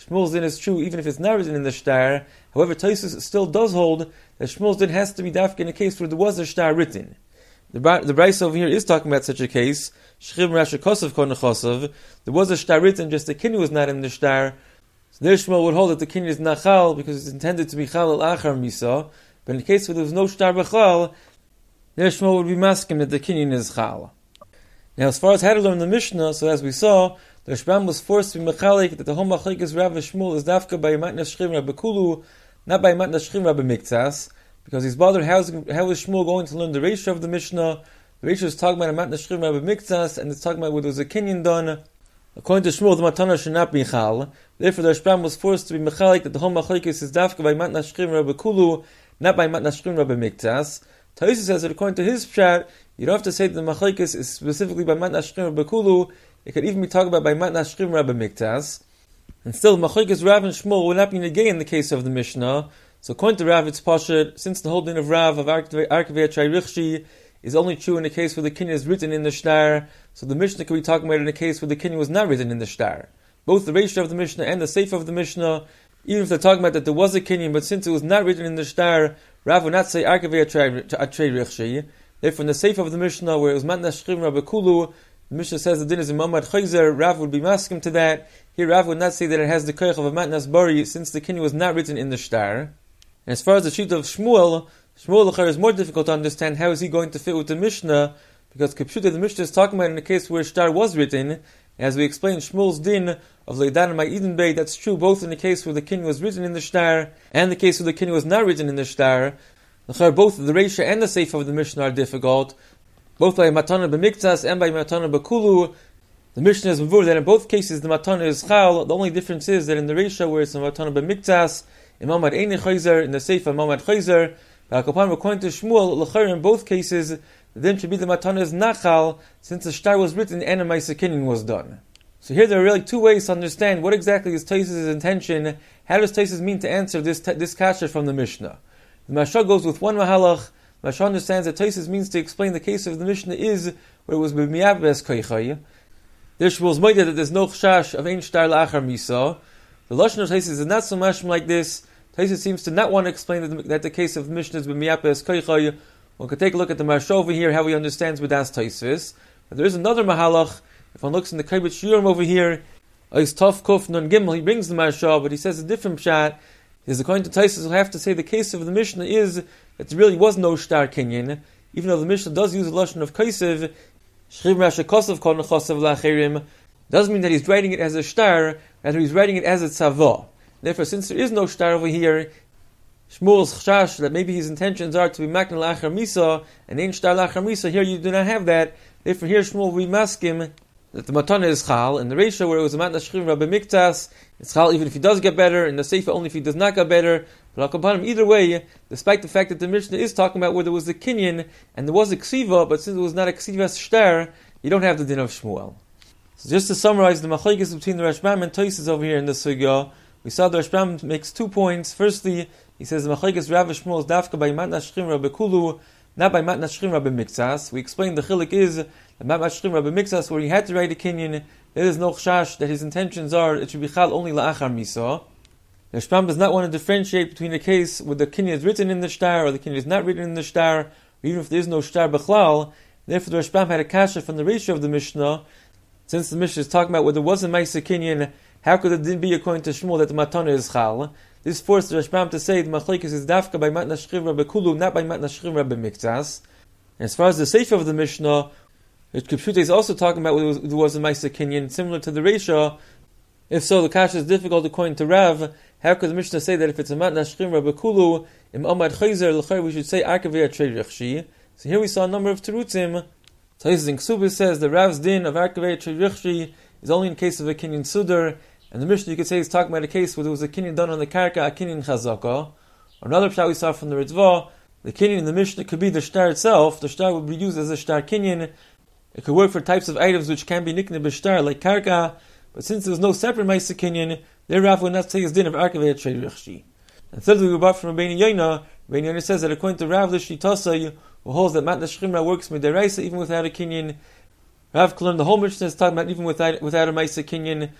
Shmuel's din is true even if it's not written in the shtar. However, Tosfos still does hold that Shmuel's din has to be dafka in a case where there was a shtar written. The Brisa over here is talking about such a case. Shchiv Rashi Kosav Kon Chosav. There was a shtar written, just the kinyan was not in the shtar. So there Shmuel would hold that the kinyan is not chal because it's intended to be chal al achar misa. But in the case where there was no shtar b'chal, there Shmuel would be masking that the kinyan is chal. Now, as far as how to learn the Mishnah, so as we saw, the Rashbam was forced to be mechalik that the whole machlekes Rav Shmuel is dafka by Matna Shchim Rabbi Kulu, not by Matna Shchim Rabbi Miktsas, because he's bothered how is Shmuel going to learn the Reisha of the Mishnah. The Reisha is talking about Matna Shchim Rabbi Miktsas, and it's talking about whether there was a kinyan done. According to Shmuel, the matana should not be chal. Therefore, the Rashbam was forced to be mechalik that the whole machlekes is dafka by Matna Shchim Rabbi Kulu, not by Matna Shchim Rabbi Miktsas. Tosfos says that according to his pshat, you don't have to say that the machlekes is specifically by Matna Shchim Rabbi Kulu. It could even be talked about by Matna Shchim Rabbi Miktsas. And still, machlekes Rav and Shmuel will not be negay in the case of the Mishnah. So according to Rav, it's pashut, since the whole din of Rav of Arkavei Chayrichshi is only true in the case where the kinyan is written in the shtar, so the Mishnah could be talking about in a case where the kinyan was not written in the shtar. Both the Reisha of the Mishnah and the Seif of the Mishnah, even if they're talking about that there was a kinyan, but since it was not written in the shtar, Rav would not say Arkavei Chayrichshi. Therefore, in the Seif of the Mishnah, where it was Matna Shchim Rabbi Kulu, the Mishnah says the din is Imamad Chayzer, Rav would be maskim to that. Here, Rav would not say that it has the koich of a Matnas Bari, since the kinyan was not written in the shtar. And as far as the sheet of Shmuel is more difficult to understand. How is he going to fit with the Mishnah? Because Kipshuta, the Mishnah is talking about in a case where shtar was written. As we explained, Shmuel's din of Leidan and Ma'iden Bey, that's true both in the case where the kinyan was written in the shtar and the case where the kinyan was not written in the shtar. Both the Reisha and the Seif of the Mishnah are difficult. Both by Matana B'Miktsas and by Matana B'Kulu. The Mishnah is mavur that in both cases the Matana is chal. The only difference is that in the Reisha where it's a Matana B'Miktsas, in Mamad Eini Chayzer, in the Seif of Mamad Chayzer, according to Shmuel, in both cases, the din should be the Matana is nachal, since the shtar was written and a Ma'aseh Kinyan was done. So here there are really two ways to understand what exactly is Tosfos' intention. How does Tosfos mean to answer this kasha from the Mishnah? The Mashal goes with one mahalach. Mashal understands that Tosfos means to explain the case of the Mishnah is where it was b'miyabes koichay. There Shmuel's moided that there's no chashash of ein shtar la'achar misa. The lashon of Tosfos is not so much like this. Tosfos seems to not want to explain that the case of the Mishnah is b'miyabes koichay. One could take a look at the Mashal over here, how he understands B'das Tosfos. But there is another mahalach. If one looks in the Kibbutz Shurim over here, Ois Tov Kuf Nun Gimel, he brings the Mashal, but he says a different pshat. Is according to Tosfos, we'll have to say the case of the Mishnah is that there really was no shtar kinyan, even though the Mishnah does use a lashon of kaisev. Shchiv Rashi Kosav Kon Chosav Lacherim doesn't mean that he's writing it as a shtar, rather he's writing it as a tzavah. Therefore, since there is no shtar over here, Shmuel's chash that maybe his intentions are to be makna lachar misa and ein shtar lachar misa. Here you do not have that. Therefore, here Shmuel will be maskim that the matana is chal. In the ratio where it was a matna shchim rabbi miktas, it's chal even if he does get better. In the seifa only if he does not get better. But either way, despite the fact that the Mishnah is talking about where there was a kinyan and there was a ksiva, but since it was not a ksiva shtar, you don't have the din of Shmuel. So just to summarize the machlekes between the Rashbam and Tosfos over here in the sugya, we saw the Rashbam makes 2 points. Firstly, he says the machlekes Rav Shmuel is dafka by matna shchim rabbi kulu, not by matna shchim rabbi miktas. We explained the chiluk is that matna shchim rabbi miktas, where he had to write a kinyan, there is no chash that his intentions are it should be chal only la'achar misa. The Rashbam does not want to differentiate between the case where the kinyan is written in the shtar or the kinyan is not written in the shtar, or even if there is no shtar b'chlal. Therefore, the Rashbam had a kasha from the ratio of the Mishnah. Since the Mishnah is talking about where there was a ma'aseh kinyan, how could it then be according to Shmuel that the matana is chal? This forced the Rashbam to say the machlekes is dafka by matna shchim rabbi kulu, not by matna shchim rabbi miktas. As far as the sefer of the Mishnah, which Kipshute is also talking about where there was a ma'aseh kinyan, similar to the ratio. If so, the kasha is difficult according to Rav. How could the Mishnah say that if it's a matna shchim rabbi kulu, im amad chayzer l'chayr, we should say arkavei atrei rechshi? So here we saw a number of terutzim. Tosfos in Ksubis says the Rav's din of arkavei atrei rechshi is only in case of a kinyan sudar, and the Mishnah you could say is talking about a case where there was a kinyan done on the karka, a kinyan chazaka. Or another pshat we saw from the Ritzvah, the kinyan in the Mishnah could be the shtar itself. The shtar would be used as a shtar kinyan. It could work for types of items which can be nikneh b'shtar, like karka. But since there was no separate ma'aseh kinyan, their Rav would not say his din of arkavei atrei rechshi. And thirdly, we brought from Rabbeinu Yoina. Rabbeinu Yoina says that according to Rav L'Shitasa, who holds that matna shchimra works midaraisa even without a kinyan, Rav Kalim, the whole Mishnah is talking about even without a ma'aseh kinyan.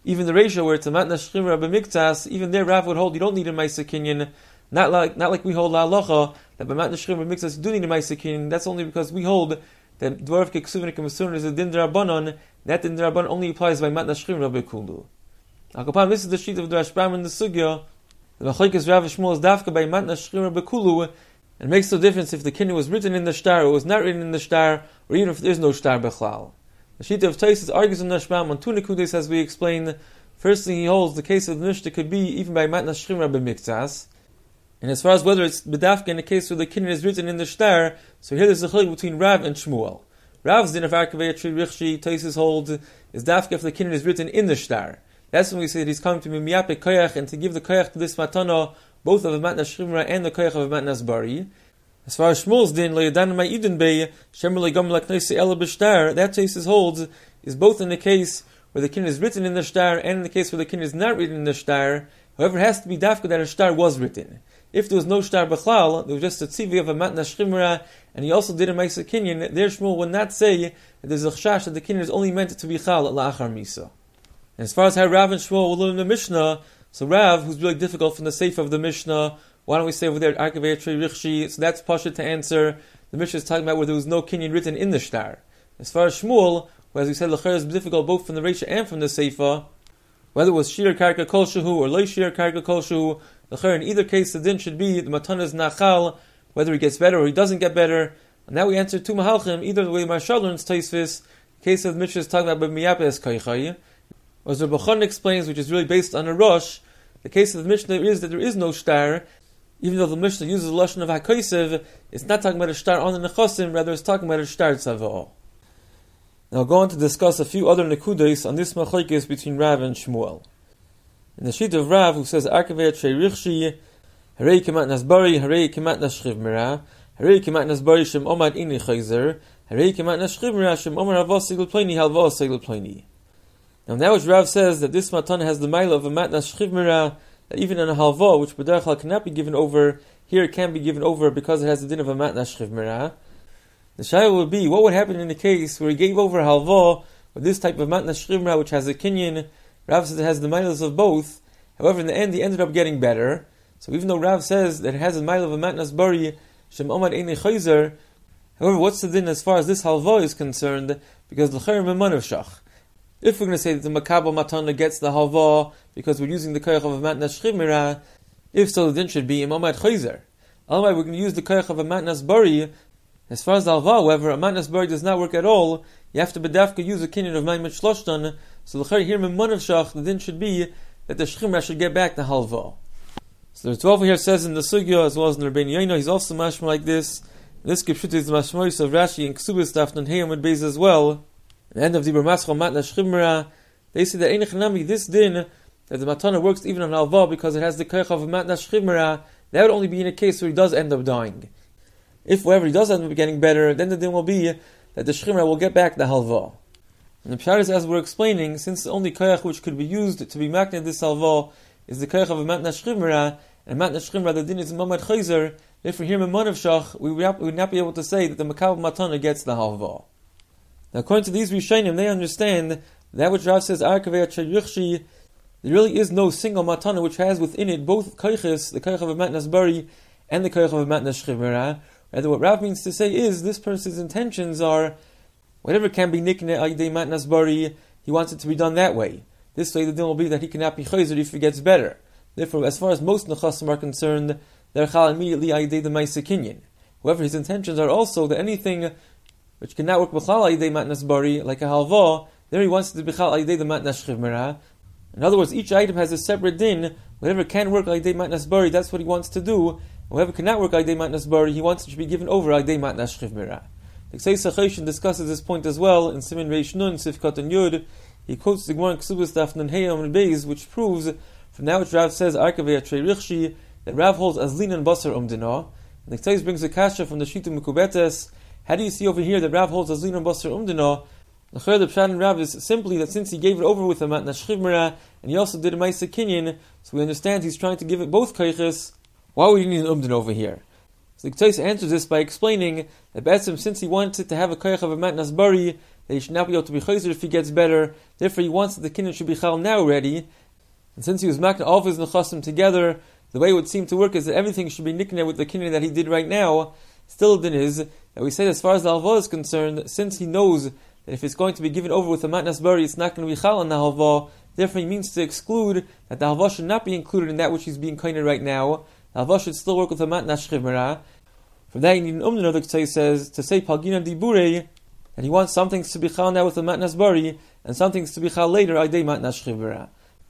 Even the ratio where it's a matnas shchimra b'miktas, even there Rav would hold you don't need a ma'aser kinyan. Not like we hold la halacha that by matnas shchimra b'miktas you do need a ma'aser kinyan. That's only because we hold that dvarv keksuvnik and is a din d'Rabbanon. That din d'Rabbanon only applies by matnas shchimra b'kulu. Akapam, this is the sheet of the Rashbam in the sugya. The machlokes Rav Shmuel is dafka by matnas shchimra b'kulu. It makes no difference if the kinyan was written in the shtar or was not written in the shtar, or even if there is no shtar b'chlal. The sheet of Taisus argues in Rashbam on two nekudes as we explained. Firstly, he holds the case of the Mishnah could be even by matnas shchimra b'miktas. And as far as whether it's bedafka in the case where the kinyan is written in the shtar, so here there's a chiluk between Rav and Shmuel. Rav's din of arkavei tri richshi, Taisus holds, is dafka if the kinyan is written in the shtar. That's when we say that he's coming to miyape koyach and to give the koyach to this matana, both of the matnas shchimra and the koyach of matnas bari. As far as Shmuel's din, le'yadan ma'idin bey, shemer le'gam l'kneisi ela b'shtar, that Taisus holds is both in the case where the kinyan is written in the shtar and in the case where the kinyan is not written in the shtar. However, it has to be dafka that a shtar was written. If there was no shtar b'chlal, there was just a tzivi of a matnas shchimra, and he also did a ma'aser kinyan, there Shmuel would not say that there's a chashash that the kinyan is only meant to be chal la'achar misa. And as far as how Rav and Shmuel will learn in the Mishnah, so Rav, who's really difficult from the seif of the Mishnah, why don't we say over there arkavei tri richshi? So that's pashut to answer. The Mishnah is talking about where there was no kinyan written in the shtar. As far as Shmuel, where as we said, l'cher is difficult both from the Reisha and from the Seifa, whether it was shir karka kol shehu or lo shir karka kol shehu, l'cher in either case the din should be the matana is nachal, whether he gets better or he doesn't get better. And now we answer two mahalchim, either the way Marshal learns Taisvis, the case of the Mishnah is talking about b'miyapeh es koichai, or as Rabbi Chon explains, which is really based on a rush, the case of the Mishnah is that there is no shtar. Even though the Mishnah uses the lashon of hakosev, it's not talking about a shtar on the nechosim, rather it's talking about a shtar tzavah. Now I'll go on to discuss a few other nekudos on this machlokes between Rav and Shmuel. In the sheet of Rav, who says arkavei trei richshi, harei kemat nasbari, harei kemat nashchiv mira, harei kemat nasbari shem omad ini chayzer, harei kemat nashchiv mira shem omar havos segel ploni halva segel ploni. Now which Rav says that this matana has the mila of a matnas shchiv mira, that even in a halva, which b'derech kal cannot be given over, here it can be given over because it has the din of a matnas shchiv mira. The shayla would be, what would happen in the case where he gave over halva with this type of matnas shchiv mira, which has a kinyan? Rav says it has the milas of both. However, in the end, he ended up getting better. So even though Rav says that it has a mile of a matnas bari, shem omad einei chayzer, however, what's the din as far as this halva is concerned? Because l'cher memanav shach. If we're going to say that the makabel matana gets the halva because we're using the koyach of a matnas shchiv mira, if so, the din should be imamad chayzer. Otherwise, we're going to use the koyach of a matnas bari. As far as the halva, however, a matnas bari does not work at all. You have to bedafka use a kinyan of maimet shloshtan. So l'cher here memanav shach, the din should be that the shchimra should get back the halva. So the 12 here says in the sugya as well as in the Rabbeinu Yoina, he's also mashma like this. This kipshut is the mashmois of Rashi and Ksubis daf nun heyam and beis as well. At the end of the Bermaschal Matnas Shchimra, they say that Einechanami, this din, that the matana works even on halva because it has the koyach of a Matnas Shchimra, that would only be in a case where he does end up dying. If, however, he does end up getting better, then the din will be that the Shchimra will get back the halva. And the pshat is, as we're explaining, since the only koyach which could be used to be makneh this halva is the koyach of a Matnas Shchimra, and Matnas Shchimra, the din is Mamad Chayzer, therefore here Memanav Shach, we would not be able to say that the Makabel Matana gets the halva. Now, according to these Rishonim, they understand that which Rav says, Arkavei Tzayrichshi, there really is no single matana which has within it both koiches, the koich of a matnas bari, and the koich of a matnas shchivera. Rather, what Rav means to say is, this person's intentions are, whatever can be nikne ayidei matnas bari, he wants it to be done that way. This way, the din will be that he cannot be chayzer if he gets better. Therefore, as far as most nechasim are concerned, they're chal immediately ayidei the ma'aseh kinyan. However, his intentions are also that anything which cannot work b'chal ayidei matnas bari, like a halva, there he wants it to be chal ayidei the matnas shchivera. In other words, each item has a separate din. Whatever can work ayidei matnas bari, that's what he wants to do. Whatever cannot work ayidei matnas bari, he wants it to be given over ayidei matnas shchivera. The Ksei Sachoshin discusses this point as well in Siman Reish Nun, Sifkat and Yud. He quotes the Gemara in Ksubas Daf Nun Heyam and Beis, which proves from that which Rav says, Arkavei Atrei Richshi, that Rav holds as Lin and Basar Umdina. And the Ksei brings a kasha from the Shitu Mekubetes. How do you see over here that Rav holds as Lin and Basar Umdina? The Pshat in Rav is simply that since he gave it over with a matnas shchivera, and he also did a ma'aseh kinyan, so we understand he's trying to give it both koiches. Why would he need an umdin over here? So the Ktais answers this by explaining that Betzim, since he wanted to have a koich of a matnas bari, that he should not be able to be chayzer if he gets better. Therefore, he wants that the kinyan should be chal now already. And since he was makna all of his nechasim together, the way it would seem to work is that everything should be nikneh with the kinyan that he did right now. Still, the din is that we say, as far as the halva is concerned, since he knows that if it's going to be given over with the matnas bari, it's not going to be chal on the halva. Therefore, he means to exclude that the halva should not be included in that which he's being koined right now. The halva should still work with the matnas shchivmera. For that, you need an umdin. The Ktei says to say palgina dibure that he wants some things to be chal now with the matnas bari and some things to be chal later adei matnas shchivmera.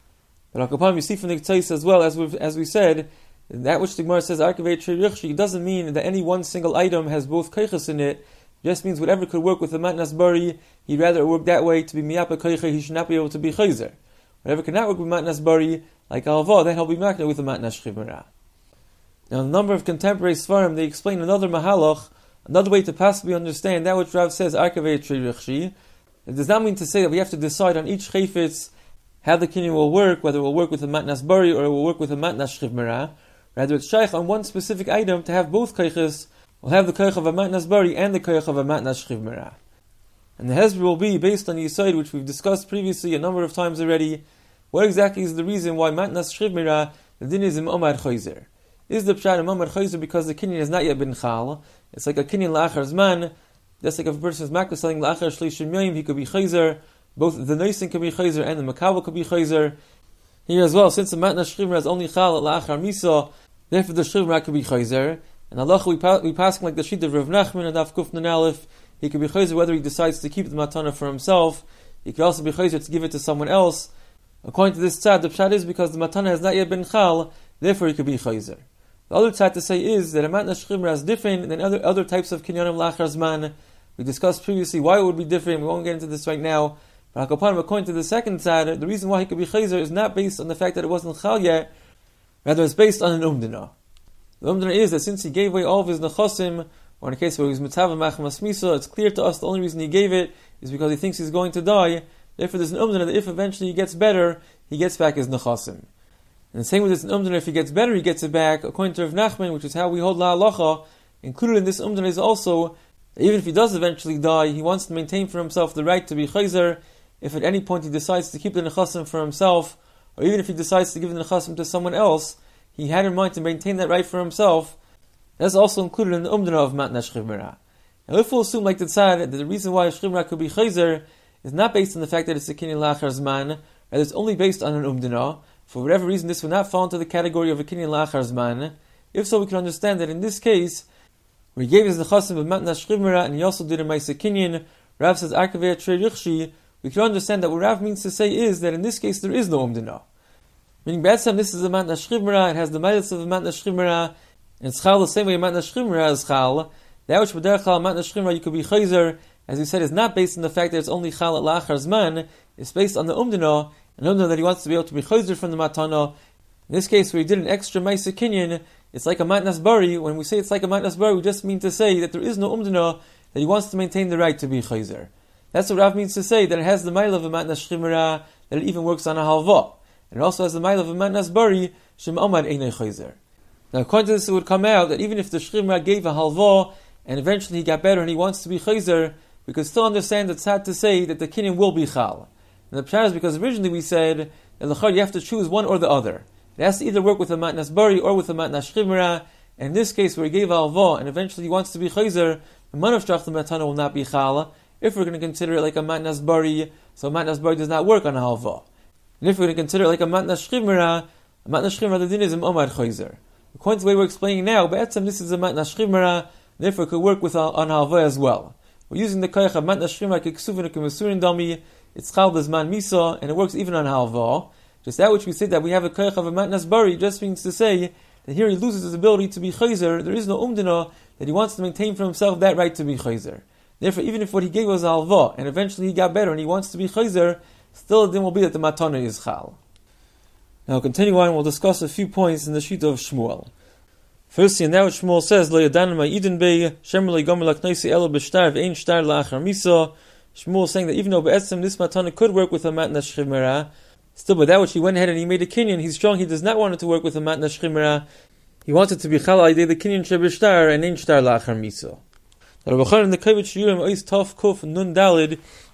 But Akapan, we see from the Ktei as well, as we said, that which the Gemara says arkavei trei doesn't mean that any one single item has both kaiches in it. It just means whatever could work with the matnas bari, he'd rather it work that way to be miyapa kaiche. He should not be able to be chayzer. Whatever cannot work with matnas bari, like alva, then he'll be makna with the matnas shchivmera. Now, a number of contemporary svarim, they explain another mahalach, another way to possibly understand that which Rav says arkavei trei. It does not mean to say that we have to decide on each chayfetz how the kinyan will work, whether it will work with the matnas bari or it will work with the matnas shchivmera. Rather, it's shaykh on one specific item to have both kaiches. We'll have the kaich of a matnas bari and the kaich of a matnas shchivmera. And the hezbollah will be based on the yisod which we've discussed previously a number of times already. What exactly is the reason why matnas shchivmera, the din is im omar chayzer? Is the pshat im omar chayzer because the kinyan has not yet been chal? It's like a kinyan la'achar zman. That's like if a person is makna selling la'achar shlishim yoyim, he could be chayzer. Both the noisin could be chayzer and the makabel could be chayzer. Here as well, since the matnas shchivmera is only chal at la'achar misa, therefore the shchivmera could be chayzer. And Allah we pass like the sheet of Rav Nachman and Daf Kuf Nun Aleph. He could be chayzer whether he decides to keep the matana for himself. He could also be chayzer to give it to someone else. According to this tzad, the pshat is because the matana has not yet been chal, therefore he could be chayzer. The other tzad to say is that a matnas shchivmera is different than other types of kinyanim la'achar zman. We discussed previously why it would be different. We won't get into this right now. But according to the second tzad, the reason why he could be chayzer is not based on the fact that it wasn't chal yet, rather it's based on an umdina. The umdana is that since he gave away all of his nechasim, or in a case where he was mitzvah machmas misa, it's clear to us the only reason he gave it is because he thinks he's going to die. Therefore, there's an umdana that if eventually he gets better, he gets back his nechasim. And the same with this umdana, if he gets better, he gets it back. According to Rav Nachman, which is how we hold la halacha, included in this umdana is also that even if he does eventually die, he wants to maintain for himself the right to be chayzer. If at any point he decides to keep the nechasim for himself, or even if he decides to give the nechasim to someone else, he had in mind to maintain that right for himself. That's also included in the umdana of matnas shchivmera. Now, if we'll assume, like the tzad, that the reason why shchivmera could be chayzer is not based on the fact that it's a kinyan la'achar zman, rather it's only based on an umdana. For whatever reason, this would not fall into the category of a kinyan la'achar zman. If so, we can understand that in this case, where he gave his nechasim of matnas shchivmera and he also did a ma'aseh kinyan, Rav says arkavei trei richshi. We can understand that what Rav means to say is that in this case there is no umdana. Meaning, B'etzem, this is a matnas shchivmera, it has the midas of a matnas shchivmera, and it's chal the same way a matnas shchivmera is chal. That which b'derech chal matnas shchivmera you could be chayzer, as we said, is not based on the fact that it's only chal at la'achar zman, it's based on the umdana, an umdana that he wants to be able to be chayzer from the matana. In this case, where he did an extra ma'aseh kinyan, it's like a matnas bari. When we say it's like a matnas bari, we just mean to say that there is no umdana, that he wants to maintain the right to be chayzer. That's what Rav means to say, that it has the mile of a matnas shchivmera, that it even works on a halva. And it also has the mile of a matnas bari, shem omad einay chayzer. Now, according to this, it would come out that even if the shchivmera gave a halva, and eventually he got better and he wants to be chayzer, we could still understand that it's hard to say that the kinyan will be chal. And the pshat is because originally we said that l'chad you have to choose one or the other. It has to either work with a matnas bari or with a matnas shchivmera. And in this case, where he gave a halva and eventually he wants to be chayzer, the manav shtrach the matana will not be chal. If we're going to consider it like a matnas bari, so matnas bari does not work on a halva. And if we're going to consider it like a matnas shchivmera, the din is im omar chayzer. According to the way we're explaining now, B'etzem, this is a matnas shchivmera, therefore it could work with on halva as well. We're using the koyach of matnas shchivmera k'ksuvin k'mesurin dami, it's chal b'zman misa, and it works even on halva. Just that which we said that we have a koyach of a matnas bari just means to say that here he loses his ability to be chayzer. There is no umdana that he wants to maintain for himself that right to be chayzer. Therefore, even if what he gave was halva, and eventually he got better and he wants to be chayzer, still the din will be that the matana is chal. Now, continue on, we'll discuss a few points in the sheet of Shmuel. Firstly, and now what Shmuel says, Lo yadanim ha'idin bei, shemer lo yigomer lakneisi elo b'shtar v'ein shtar la'achar misa. Shmuel is saying that even though be'etzem this matana could work with a matnas shchivmera, still by that which he went ahead and he made a kinyan, he's strong he does not want it to work with a matnas shchivmera. He wants it to be chal idei the kinyan sheb'shtar and ein shtar la'achar misa. The Rebbe Chanan in the Kavod Shiurim Ois Tov Kuf Nun Dalid,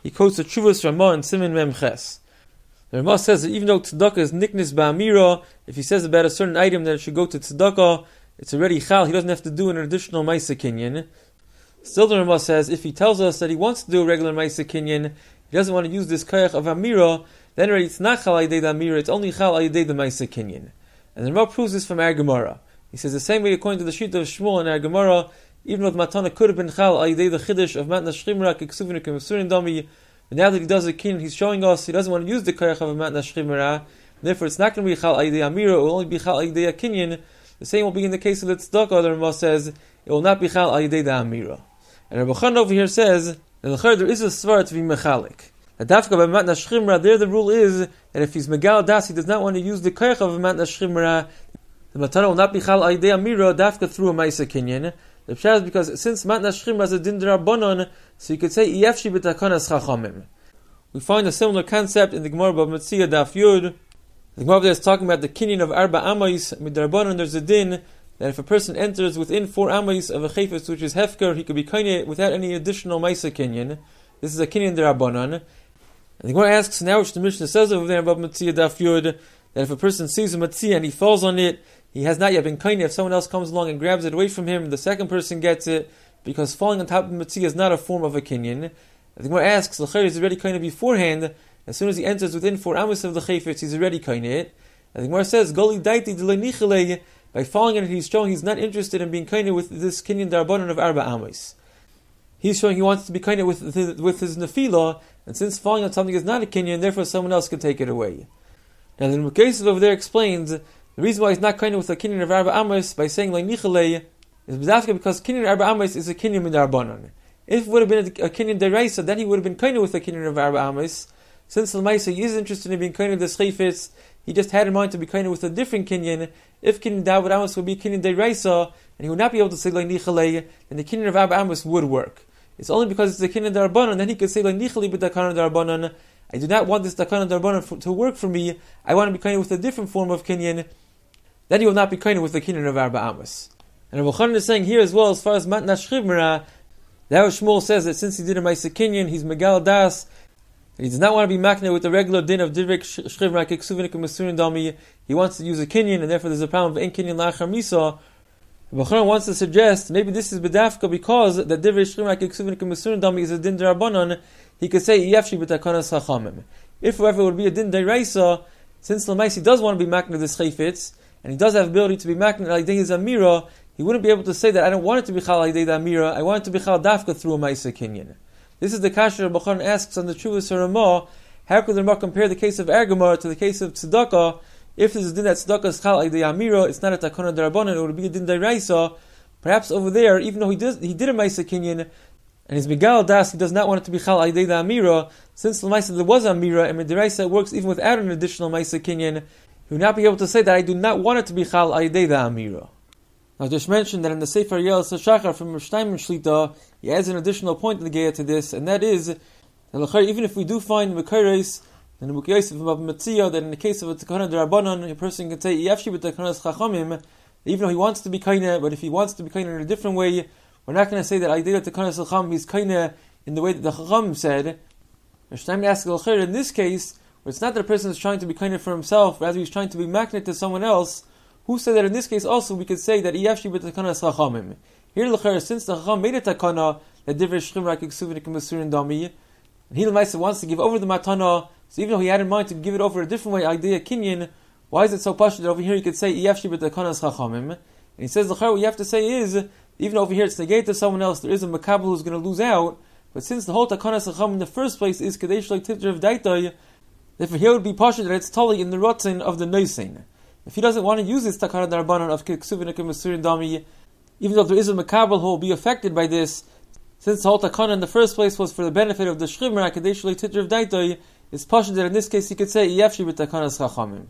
he quotes the Chuvas Ramah and Siman Mem Ches. The Ramah says that even though tzedakah is niknis ba'amira, if he says about a certain item that it should go to tzedakah, it's already chal, he doesn't have to do an additional Maisa Kinyan. Still the Ramah says, if he tells us that he wants to do a regular Maisa Kinyan, he doesn't want to use this koyach of amira, then already it's not chal ayidei the amira, it's only chal ayidei the Maisa Kinyan. And the Ramah proves this from our Gemara. He says the same way according to the Shita of Shmuel and our Gemara, even though the matana could have been chal ayidei the chiddush of matna shchimra kiksuvin k'mesurin dami, but now that he does a kinyan, he's showing us he doesn't want to use the koyach of a matna shchimra, therefore it's not going to be chal ayidei amira, it will only be chal ayidei a kinyan. The same will be in the case of the tzedakah. The Ramah says it will not be chal ayidei the amira. And Rabbi Chana over here says that there is a svar to be mechalik. That dafka by matna shchimra, there the rule is that if he's megal das, he does not want to use the koyach of a matna shchimra, the matana will not be chal ayidei amira dafka through a maisa kinyan. The pshat is because since matna shchimra is a din d'Rabbanan, so you could say iyafshi b'takanas chachamim. We find a similar concept in the Gemara Bava Metzia Daf Yud. The Gemara there is talking about the kinyan of arba amayis midrabanan. There's a din that if a person enters within 4 amayis of a chayfetz which is hefker, he could be kinyan without any additional maisa kinyan. This is a kinyan d'Rabbanan. And the Gemara asks now, which the Mishnah says over there above Metzia Daf Yud, that if a person sees a matzia and he falls on it, he has not yet been kinyan. If someone else comes along and grabs it away from him, the second person gets it, because falling on top of the matzia is not a form of a kinyan. The Gemara asks, l'chayr is already kinyan beforehand. As soon as he enters within 4 amos of the chayfetz, he's already kinyan. And the Gemara says, Goli daiti d'lei nichalei, by falling on it, he's showing he's not interested in being kinyan with this kinyan d'Rabbanan of arba amos. He's showing he wants to be kinyan with his nefilah, and since falling on something is not a kinyan, therefore someone else can take it away. Now the Mukesef over there explains the reason why he's not kinyan with a kinyan of arba amos by saying lei nichalei is because kinyan arba amos is a kinyan d'Rabbanan. If it would have been a kinyan deraisa, then he would have been kinyan with a kinyan of arba amos. Since the Maisa is interested in being kinyan this chayfetz, he just had in mind to be kinyan with a different kinyan. If kinyan David Amos would be kinyan deraisa, and he would not be able to say like nichalei, then the kinyan of arba amos would work. It's only because it's a kinyan d'Rabbanan, then he could say like nichalei but dakana d'Rabbanan. I do not want this dakana d'Rabbanan to work for me. I want to be kinyan with a different form of kinyan. Then he will not be kinyan with the kinyan of arba amos. And Rabbi Chanan is saying here as well, as far as matna shchimra, that Shmuel says that since he did a Maisa Kinyan, he's Megal Das, and he does not want to be makna with the regular din of Divrei Shchivra Keksuvinik Mesurin Dami. He wants to use a Kinyan, and therefore there's a problem of Ein Kinyan Lachar Misa. Bachar wants to suggest maybe this is Bedafka because that Divrei Shchivra Keksuvinik Mesurin Dami is a din d'Rabbanan. He could say Iyafshi b'takanas chachamim. If however it would be a din d'Raisa, since the Maisi does want to be makna this chayfetz, and he does have ability to be makna like his amira, he wouldn't be able to say that I don't want it to be chal ayidei the amira, I want it to be chal dafka through a maisa kinyan. This is the kasha Rabbi Chanan asks on the Chuvas Ramah. How could the Ramah compare the case of Ergamar to the case of tzedakah? If this is din that tzedakah is chal ayidei amira, it's not a takana d'Rabbanan, it would be a din d'Raisa. Perhaps over there, even though he did a maisa kinyan, and his Megal Das, he does not want it to be chal ayidei the amira. Since the maisa there was amira, and d'Raisa works even without an additional maisa kinyan, he would not be able to say that I do not want it to be chal ayidei the amira. I just mentioned that in the Sefer Yel Shachar from Rishtaim Shlita, he adds an additional point in the Geya to this, and that is that even if we do find Mekayres and the Mukayes of Metzia, that in the case of a Takana d'Rabbanan, a person can say Yafshi b'Takanas Chachamim, even though he wants to be kaina, but if he wants to be kaina in a different way, we're not going to say that Aidei Takanas Chacham he's kaina in the way that the Chacham said. Rishtaim asks in this case, where it's not that a person is trying to be kaina for himself, rather he's trying to be magnet to someone else. Who said that in this case also we could say that Iyafshi b'Takanas Chachamim. Here, since the Chacham made a takana that Divrei Shchivra Keksuvinik Mesurin Dami, and he L'maisa wants to give over the matana, so even though he had in mind to give it over a different way, Aidei Kinyan, why is it so pashut that over here you could say Iyafshi b'Takanas Chachamim? And he says what you have to say is, even over here it's negated to someone else, there is a makabel who's going to lose out, but since the whole Takanas Chachamim in the first place is Kadesh like Titr of Daitoi, therefore here would be pashut that it's totally in the rotzin of the noisin. If he doesn't want to use this takana d'Rabbanan of Keksuvinik Mesurin Dami, even though there is a makabel who will be affected by this, since the whole takana in the first place was for the benefit of the Shchivra Kadesh like Titr of Daitoi, it's pashut that in this case he could say Iyafshi b'Takanas Chachamim.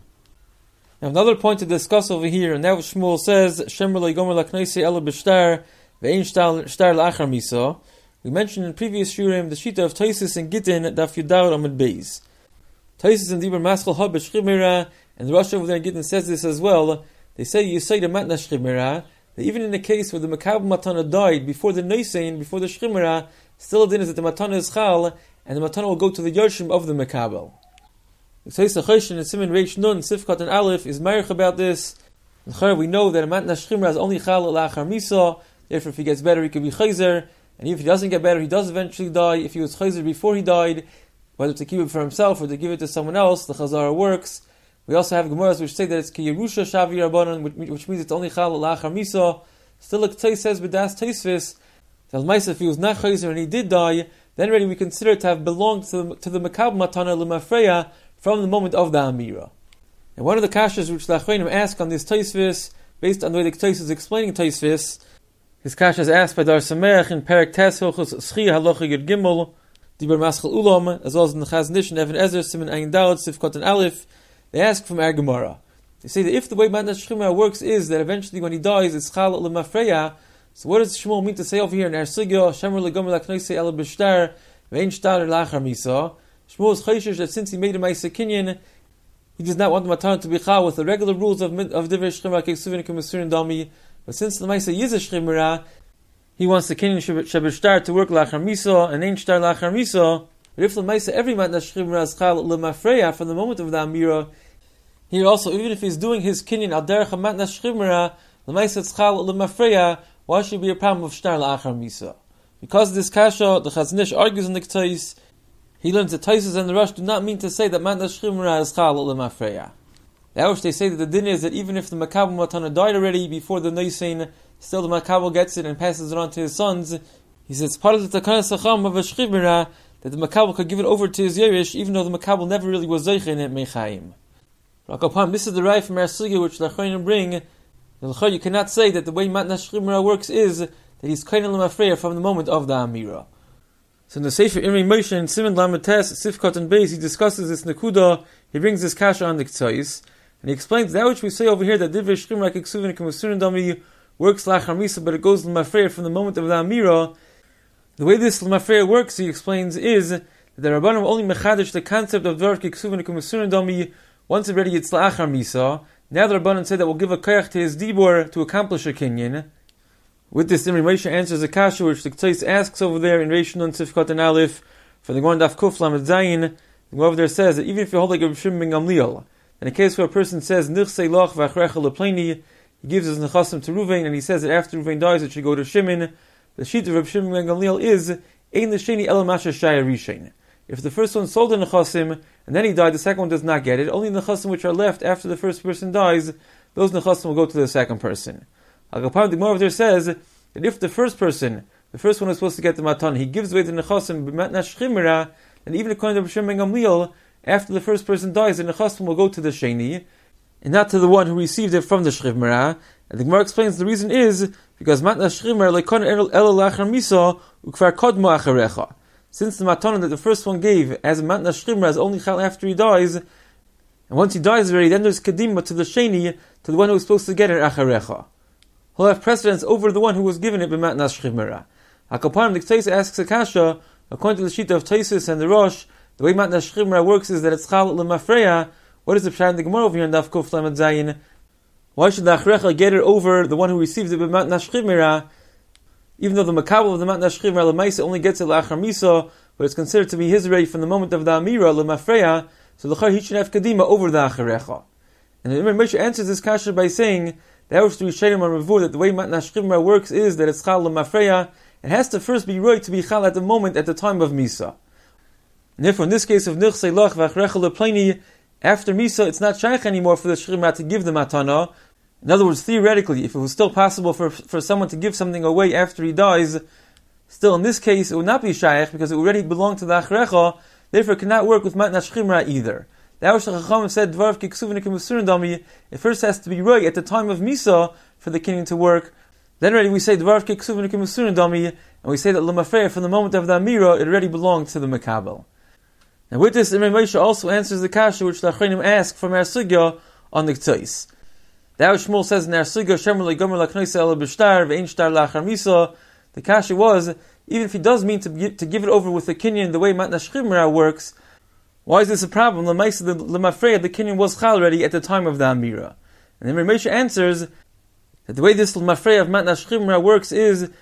Now another point to discuss over here, and that what Shmuel says, Shemer lo yigomer lakneisei ela b'shtar ve'ein shtar la'achar misa. We mentioned in previous shurim the shita of Taisis and Gittin daf Yudar Amud Beis. Taisis and Dibur Maskal Ha b'Shchimera, and the Rosh over there in Gittin says this as well. They say you say the matna Shchimera, that even in the case where the makabel matana died before the noisein, before the Shchimera, still the din is that the matana is chal, and the matana will go to the Yoshim of the Mekabel. The Tzais HaChoshen and Siman Reish Nun, Sifkat and Aleph is Meirich about this. We know that a Matnas Shchimra is only Chal Lachar Misa, therefore if he gets better he could be Chayzer, and if he doesn't get better he does eventually die. If he was Chayzer before he died, whether to keep it for himself or to give it to someone else, the Chazara works. We also have Gemaras which say that it's Ki Yerusha Shavi Rabbanan, which means it's only Chal Lachar Misa. Still like Tzais says B'das Teisvis, that Maisa if he was not Chayzer and he did die, then already we consider it to have belonged to the Mekab Matana L'Mafreya from the moment of the Amira. And one of the kashas which the Achronim ask on this Taisvis, based on the way the Taisvis is explaining Taisvis, his kasha is asked by Dar Sameach in Perek Tes Hilchos Schia Halacha Yud Gimel, Diber Maschel Ulam, as well as in the Chazon Ish and Even Ezer, Siman Ayin Daled, Sifkot and Aleph. They ask from our Gemara. They say that if the way Matnas Shchimra works is that eventually when he dies it's Chal L'Mafreya, so what does Shmuel mean to say over here in Ar Sugya, Shemer L'Gomer L'Knoisei El B'Shtar, Ve'en Shtar L'Achar Misa? Shmuel is chayshish that since he made a Maisa Kinyan, he does not want the Matan to be Chal with the regular rules of Divrei Shchimra Keksuvin Kemesurin Dami, but since the Maisa Yiz Shchimra, he wants the Kinyan Shebeshtar to work L'Achar Misa, and Ein Shtar L'Achar Misa. But if the Maisa every Matnas Shchimra is Chal L'Mafreya from the moment of the Amira, here also, even if he's doing his Kinyan Al Derech Matnas Shchimra, the Maisa is Chal L'Mafreya, why should it be a problem of Shtar L'Achar Misa? Because of this kasha, the Chazon Ish argues in the K'tais. He learns that Taisus and the Rosh do not mean to say that Matnas Shchimra is Chal L'Mafreya. The Aush, they say that the din is that even if the Makabel Matana died already before the Noisein, still the Makabel gets it and passes it on to his sons. He says, part of the Takana Sacham of a Shchimra, that the Makabel could give it over to his Yerush, even though the Makabel never really was Zeichen in it Mechaim. This is the right from our Sugya which the Achronim bring. You cannot say that the way Matnas Shchimra works is that he's Kainel L'Mafreya from the moment of the Amira. So in the Sefer Imrei Moshe and Siman Lamates, Sifkot and Beis, he discusses this Nekuda, he brings this kasha on the K'tzais, and he explains that which we say over here, that Divrei Shchimra Keksuvin Kemesurin Dami works L'Achar Misa, but it goes L'Mafreya from the moment of the Amira. The way this L'Mafreya works, he explains, is that the Rabbanim only mechadish the concept of Dvar Keksuvin Kemesurin Dami once already it's L'Achar Misa. Now the Rabbanim say that we'll give a koyach to his Dibor to accomplish a Kinyan. With this, Imrei Moshe answers a kasha which the K'tais asks over there in Reish Nun Sifkat and Aleph for the Gemara Daf Kuf Lamed Zayin. The Gemara over there says that even if you hold like a Rishim Ben Gamliel, in a case where a person says Nichsei Loch V'Achrecha L'Pleini, he gives his Nechasim to Ruvain, and he says that after Ruvain dies it should go to Shimon. The sheet of Rishim Ben Gamliel is Ein L'Sheni El Masha Shaya Rishain. If the first one sold the Nechasim and then he died, the second one does not get it. Only the Nechasim which are left after the first person dies, those Nechasim will go to the second person. The Gemara over there says that if the first one is supposed to get the matan, he gives away the nechasim b'matnas shchimra, and even according to Rishim Ben Gamliel, after the first person dies, the nechasim will go to the sheni, and not to the one who received it from the shchimra. And the Gemara explains the reason is because matnas shchimra lekon el lachar misa ukvar kodmo acharecha. Since the matan that the first one gave as a matnas shchimra is only chal after he dies, and once he dies already, then there's kedima to the sheni, to the one who was supposed to get it acharecha. He'll have precedence over the one who was given it b'matnas shchimra. Hakapanim, the K'tais asks a kasha, according to the sheet of Taisus and the Rosh, the way matnas shchimra works is that it's Chal L'Mafreya. What is the pshat in the Gemara over here in Daf Kuf Lamed Zayin? Why should the Achrecha get it over the one who received it b'matnas shchimra, even though the Makabel of the matnas shchimra L'Maisa only gets it L'Achar Misa, but it's considered to be his already from the moment of the Amira L'Mafreya, so the he should have Kadima over the Achrecha. And the Imrei Moshe answers this kasha by saying, that was to be Shayim on Revu, that the way Matnas Shchimra works is that it's Chal L'Mafreya, it has to first be right to be Chal at the moment, at the time of Misa. And therefore, in this case of Nichsei Loch V'Achrecha L'Pleini, after Misa, it's not Shaykh anymore for the Shchimra to give the Matana. In other words, theoretically, if it was still possible for someone to give something away after he dies, still in this case, it would not be Shaykh, because it already belonged to the Achrecha, therefore it cannot work with Matnas Shchimra either. The Aush Chacham said, Dvar Keksuvin Kemesurin Dami, it first has to be right at the time of Misa for the Kinyan to work. Then already we say, Dvar Keksuvin Kemesurin Dami, and we say that L'Mafreya, from the moment of the Amira, it already belonged to the Makabel. And with this, Imrei Moshe also answers the kasha which the Achronim ask from our Sugya on the K'tais. The Aush Shmuel says in our Sugya, Shemer L'Gomer L'Knoisei El B'Shtar, Ve'en Shtar L'Achar Misa, the kasha was, even if he does mean to give it over with the Kinyan the way Matnas Shchimra works, why is this a problem? The L'Mafreya, the Kinyan was Chal already at the time of the Amira. And then Moshe answers that the way this L'Mafreya of Matnas Shchimra works is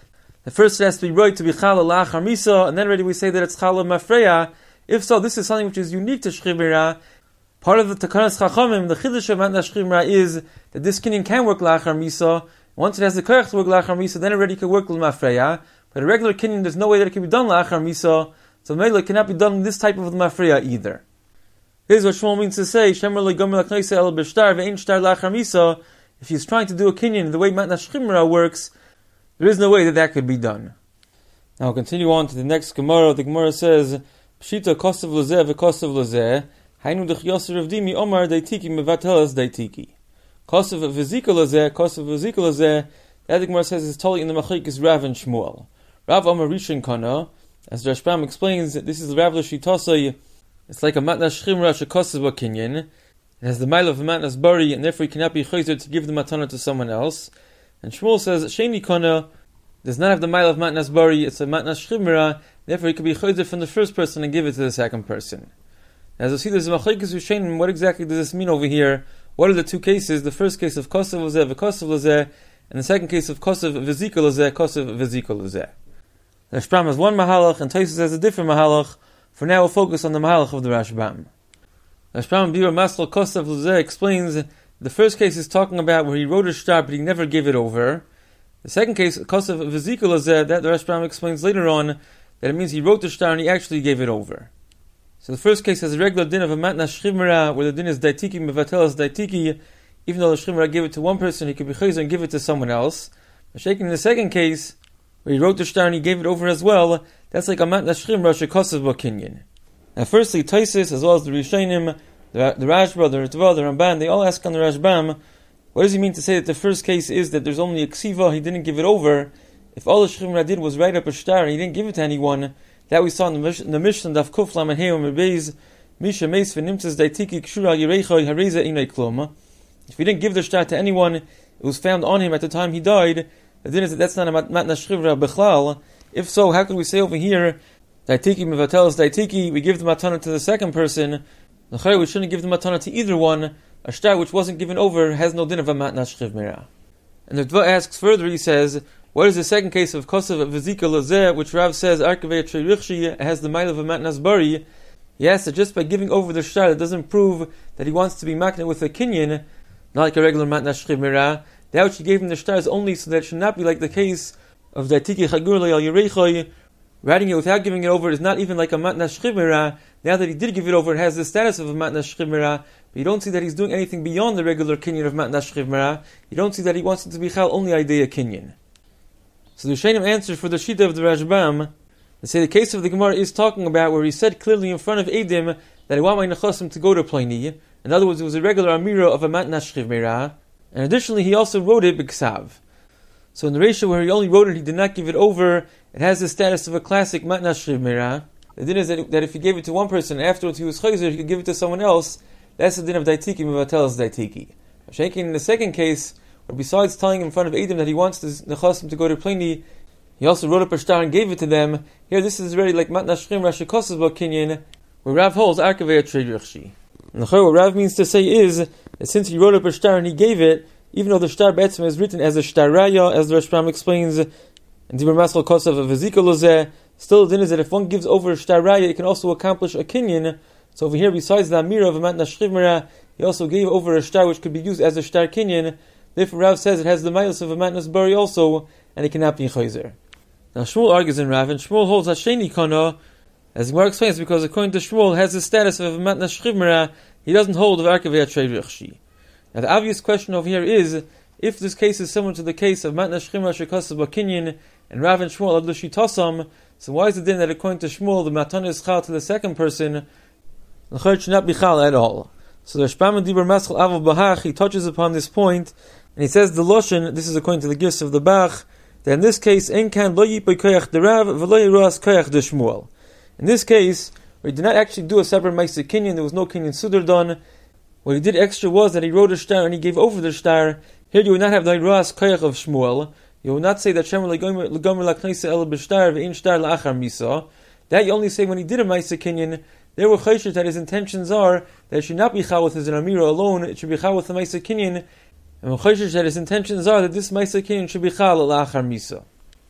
The first it has to be right to be chala la'achar misa, and then already we say that it's chala mafreya. If so, this is something which is unique to shchiv meira. Part of the Takanas Chachamim, the Chiddush of Matnas Shchiv Meira is that this kinyan can work la'achar misa. Once it has the koyach to work la'achar misa, then already can work l'mafreya. But a regular kinyan, there's no way that it can be done la'achar misa, so maybe it cannot be done in this type of l'mafreya either. Here's what Shmuel means to say: Shemer le'gomer l'kneise el b'shtar ve'ein shtar la'achar misa. If he's trying to do a kinyan the way Matnas Shchiv Meira works, there is no way that that could be done. Now we'll continue on to the next Gemara. The Gemara says, Pshita kosav lezeh ve'kosav lezeh, hainu dech yosser of dimi omar daitiki mevatelas daitiki. Kosav v'zika lezeh, kosav v'zika lezeh, that the Gemara says is totally in the Machlekes Rav and Shmuel. Rav Amar Rishon Kana, as the Rashbam explains, this is Rav L'Shitosai, it's like a Matnas Shchiv Meira shekosav b'kinyan. It has the mile of a Matnas Bari, and therefore he cannot be chayzer to give the matana to someone else. And Shmuel says, Sheni Kana does not have the mile of Matnas Bari, it's a Matnas Shchiv Meira, therefore he can be chayzer from the first person and give it to the second person. As you see, there's a Machlekes Rishonim. What exactly does this mean over here? What are the two cases? The first case of kosav lezeh v'kosav lezeh, and the second case of kosav v'zika lezeh, kosav v'zika lezeh. The Rashbam has one mahalach, and Tosfos has a different mahalach. For now, we'll focus on the mahalach of the Rashbam. The Rashbam Bira Masal kosav lezeh explains the first case is talking about where he wrote a shtar but he never gave it over. The second case, kosav v'zika lezeh, that the Rashbam explains later on that it means he wrote the shtar and he actually gave it over. So the first case has a regular din of a Matnas Shchiv Meira, where the din is daitiki mevatelas daitiki. Even though the Shchiv Meira gave it to one person, he could be chayzer and give it to someone else. Shaking in the second case, where he wrote the shtar and he gave it over as well, that's like a Matnas Shchiv Meira shekosav b'kinyan. Now firstly, Tosfos, as well as the Rishonim, the Rashba, the Ritva, the Ramban, they all ask on the Rashbam, what does he mean to say that the first case is that there's only a ksiva, he didn't give it over? If all the Shchiv Meira did was write up a shtar and he didn't give it to anyone, that we saw in the Mishnah Daf Kuf Lamed Hey Amud Beis, Misha Meis v'Nimtzas Daitiki Kshura Yireichai Hareza Inay Klum. If he didn't give the shtar to anyone, it was found on him at the time he died. The din is that that's not a Matnas Shchiv Meira Bechlal. If so, how could we say over here Daitiki Mevatelas Daitiki? We give the matana to the second person. We shouldn't give the matana to either one. A shtar which wasn't given over has no din of a Matnas Shchiv Meira. And the Dva asks further. He says, what is the second case of kosav v'zika lezeh, which Rav says arkavei treirichshi has the mile of a Matnas Bari? He asks that just by giving over the shtar, that doesn't prove that he wants to be makna with a kinyan, not like a regular Matnas Shchiv Meira. That which he gave him the shtar is only so that it should not be like the case of daitiki chagur le'al yireichoi. Writing it without giving it over is not even like a Matnas Shchiv Meira. Now that he did give it over, it has the status of a Matnas Shchiv Meira, but you don't see that he's doing anything beyond the regular kinyan of Matnas Shchiv Meira. You don't see that he wants it to be chal only idea kinyan. So the Rishonim answers for the Shita of the Rashbam. They say the case of the Gemara is talking about where he said clearly in front of Eidim that I want my nechasim to go to Pliny. In other words, it was a regular amira of a Matnas Shchiv Meira. And additionally, he also wrote it b'ksav. So in the ratio where he only wrote it, he did not give it over, it has the status of a classic Matnas Shchiv Meira. The din is that if he gave it to one person and afterwards he was chayzer, he could give it to someone else. That's the din of daitiki mevatelas daitiki. Shaking in the second case, or besides telling in front of Eidim that he wants the nechasim to go to Pliny, he also wrote up a shtar and gave it to them. Here, this is already like Matnas Shchiv Meira shekosav b'kinyan, where Rav holds arkavei treirichshi. And what Rav means to say is that since he wrote up a shtar and he gave it, even though the shtar be'etzem is written as a shtar raya, as the Rashbam explains in Dibur Masal kosav v'zika lezeh, still the din is that if one gives over a shtar raya, it can also accomplish a kinyan. So over here, besides the amira of a Matnas Shchiv Meira, he also gave over a shtar which could be used as a shtar kinyan. Therefore, Rav says it has the miles of a Matnas Bari also, and it cannot be chayzer. Now Shmuel argues in Rav, and Shmuel holds Hasheni Kana, as the Gemara explains, because according to Shmuel, it has the status of a Matnas Shchiv Meira. He doesn't hold of arkavei treirichshi. Now the obvious question over here is, if this case is similar to the case of Matnas Shchiv Meira shekosav b'kinyan, and Rav and Shmuel ad l'shitasam, so why is it then that according to Shmuel, the matana is chal to the second person, the chayr should not be chal at all? So the Rashbam Dibur Maschal Avol Bahach, he touches upon this point, and he says the Loshen, this is according to the gifts of the Bach, that in this case, en kan lo yipoy koyach de Rav, v'lo yiruas koyach de Shmuel. In this case, where he did not actually do a separate Maaseh Kinyan, there was no Kinyan Sudar done. What he did extra was that he wrote a shtar and he gave over the shtar. Here you would not have the yiruas koyach of Shmuel. You will not say that Shemer legomer lakneise el b'shtar ve'in shtar la'achar misa. That you only say when he did a Maaseh Kinyan. There were chayshish that his intentions are that it should not be chal with his amira alone, it should be chal with the Maaseh Kinyan. And chayshish that his intentions are that this Maaseh Kinyan should be chal la'achar misa.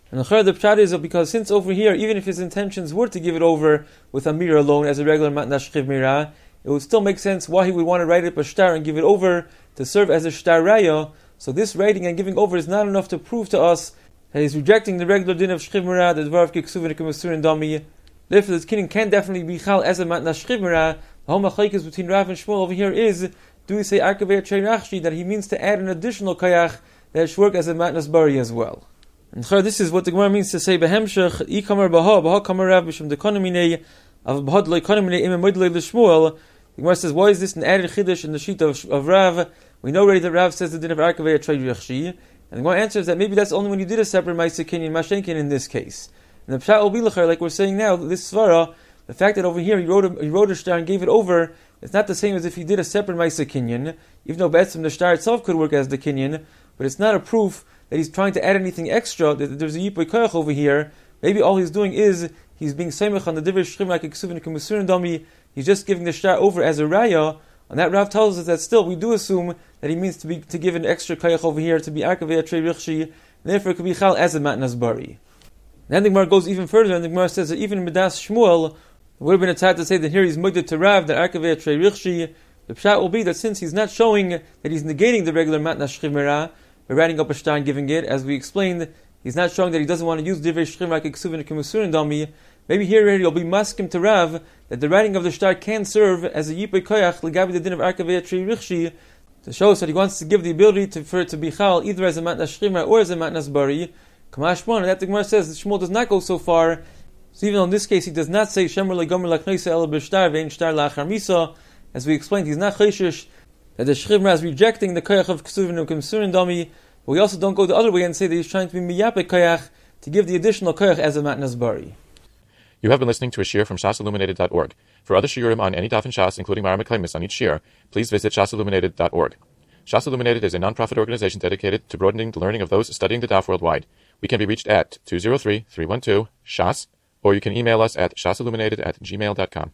And the pshat is because since over here, even if his intentions were to give it over with Amira alone as a regular matnas shchiv mirah, it would still make sense why he would want to write it a shtar and give it over to serve as a shtar raya. So this writing and giving over is not enough to prove to us that he's rejecting the regular din of shchiv mirah, the dvar of kiksuvin and dami. Therefore, this kinyan can definitely be chal as a matnas shchiv mirah. The whole machlekes between Rav and Shmuel over here is, do we say arkavei trei rachshi, that he means to add an additional kayach that should work as a matnas bari as well. And this is what the Gemara means to say, Behemshech, Ikamar Baha Kamar Rav, Bisham Dekonomine, of Bahad Lekonomine, Imam Moidle Shmuel. The Gemara says, why is this an added chiddush in the sheet of Rav? We know already that Rav says the din of Arkavei Trei Rechshi. And the Gemara answers that maybe that's only when you did a separate Ma'aseh Kinyan, Mashenkin in this case. And the Pshat will be like we're saying now, this Svara, the fact that over here he wrote a shtar and gave it over, it's not the same as if he did a separate Ma'aseh Kinyan, even though Be'etzim the shtar itself could work as the Kinyan, but it's not a proof that he's trying to add anything extra, that there's a Yipoy Koyach over here. Maybe all he's doing is, he's being Seimach on the Divrei Shchim like a Ksuvin Kemusur and Dami, he's just giving the shtar over as a Raya, and that Rav tells us that still, we do assume that he means to give an extra Koyach over here, to be Arkavei Trei Rechshi, and therefore it could be Chal as a Matnas Bari. Then the Gemara goes even further, and the Gemara says that even in Midas Shmuel, it would have been a time to say that here he's Mugded to Rav, that Arkavei Trei Rechshi. The Pshat will be that since he's not showing that he's negating the regular Matnas Shchiv Mirah, by writing up a shtar and giving it, as we explained, he's not showing that he doesn't want to use divrei shchim like ksuvin kemusur dami. Maybe here he'll be maskim to Rav that the writing of the shtar can serve as a yipei koyach legabi the din of arkavei trei richshi, to show us that he wants to give the ability for it to be chal either as a matnas shchima or as a matnas bari. Kamashmon, and that the Gemara says that Shmuel does not go so far. So even in this case, he does not say shemer legomer lachnoisa el b'shtar vein shtar lachar misa. As we explained, he's not chayshish that the Shchiv Mirah is rejecting the koyach of Ksuvin and Kemusurin Dami, but we also don't go the other way and say that he's trying to be miyapek koyach to give the additional koyach as a matnas bari. You have been listening to a shiur from shasilluminated.org. For other shiurim on any daf in Shas, including Mara Mekaimis on each shiur, please visit shasilluminated.org. Shas Illuminated is a non-profit organization dedicated to broadening the learning of those studying the daf worldwide. We can be reached at 203-312-SHAS, or you can email us at shasilluminated@gmail.com.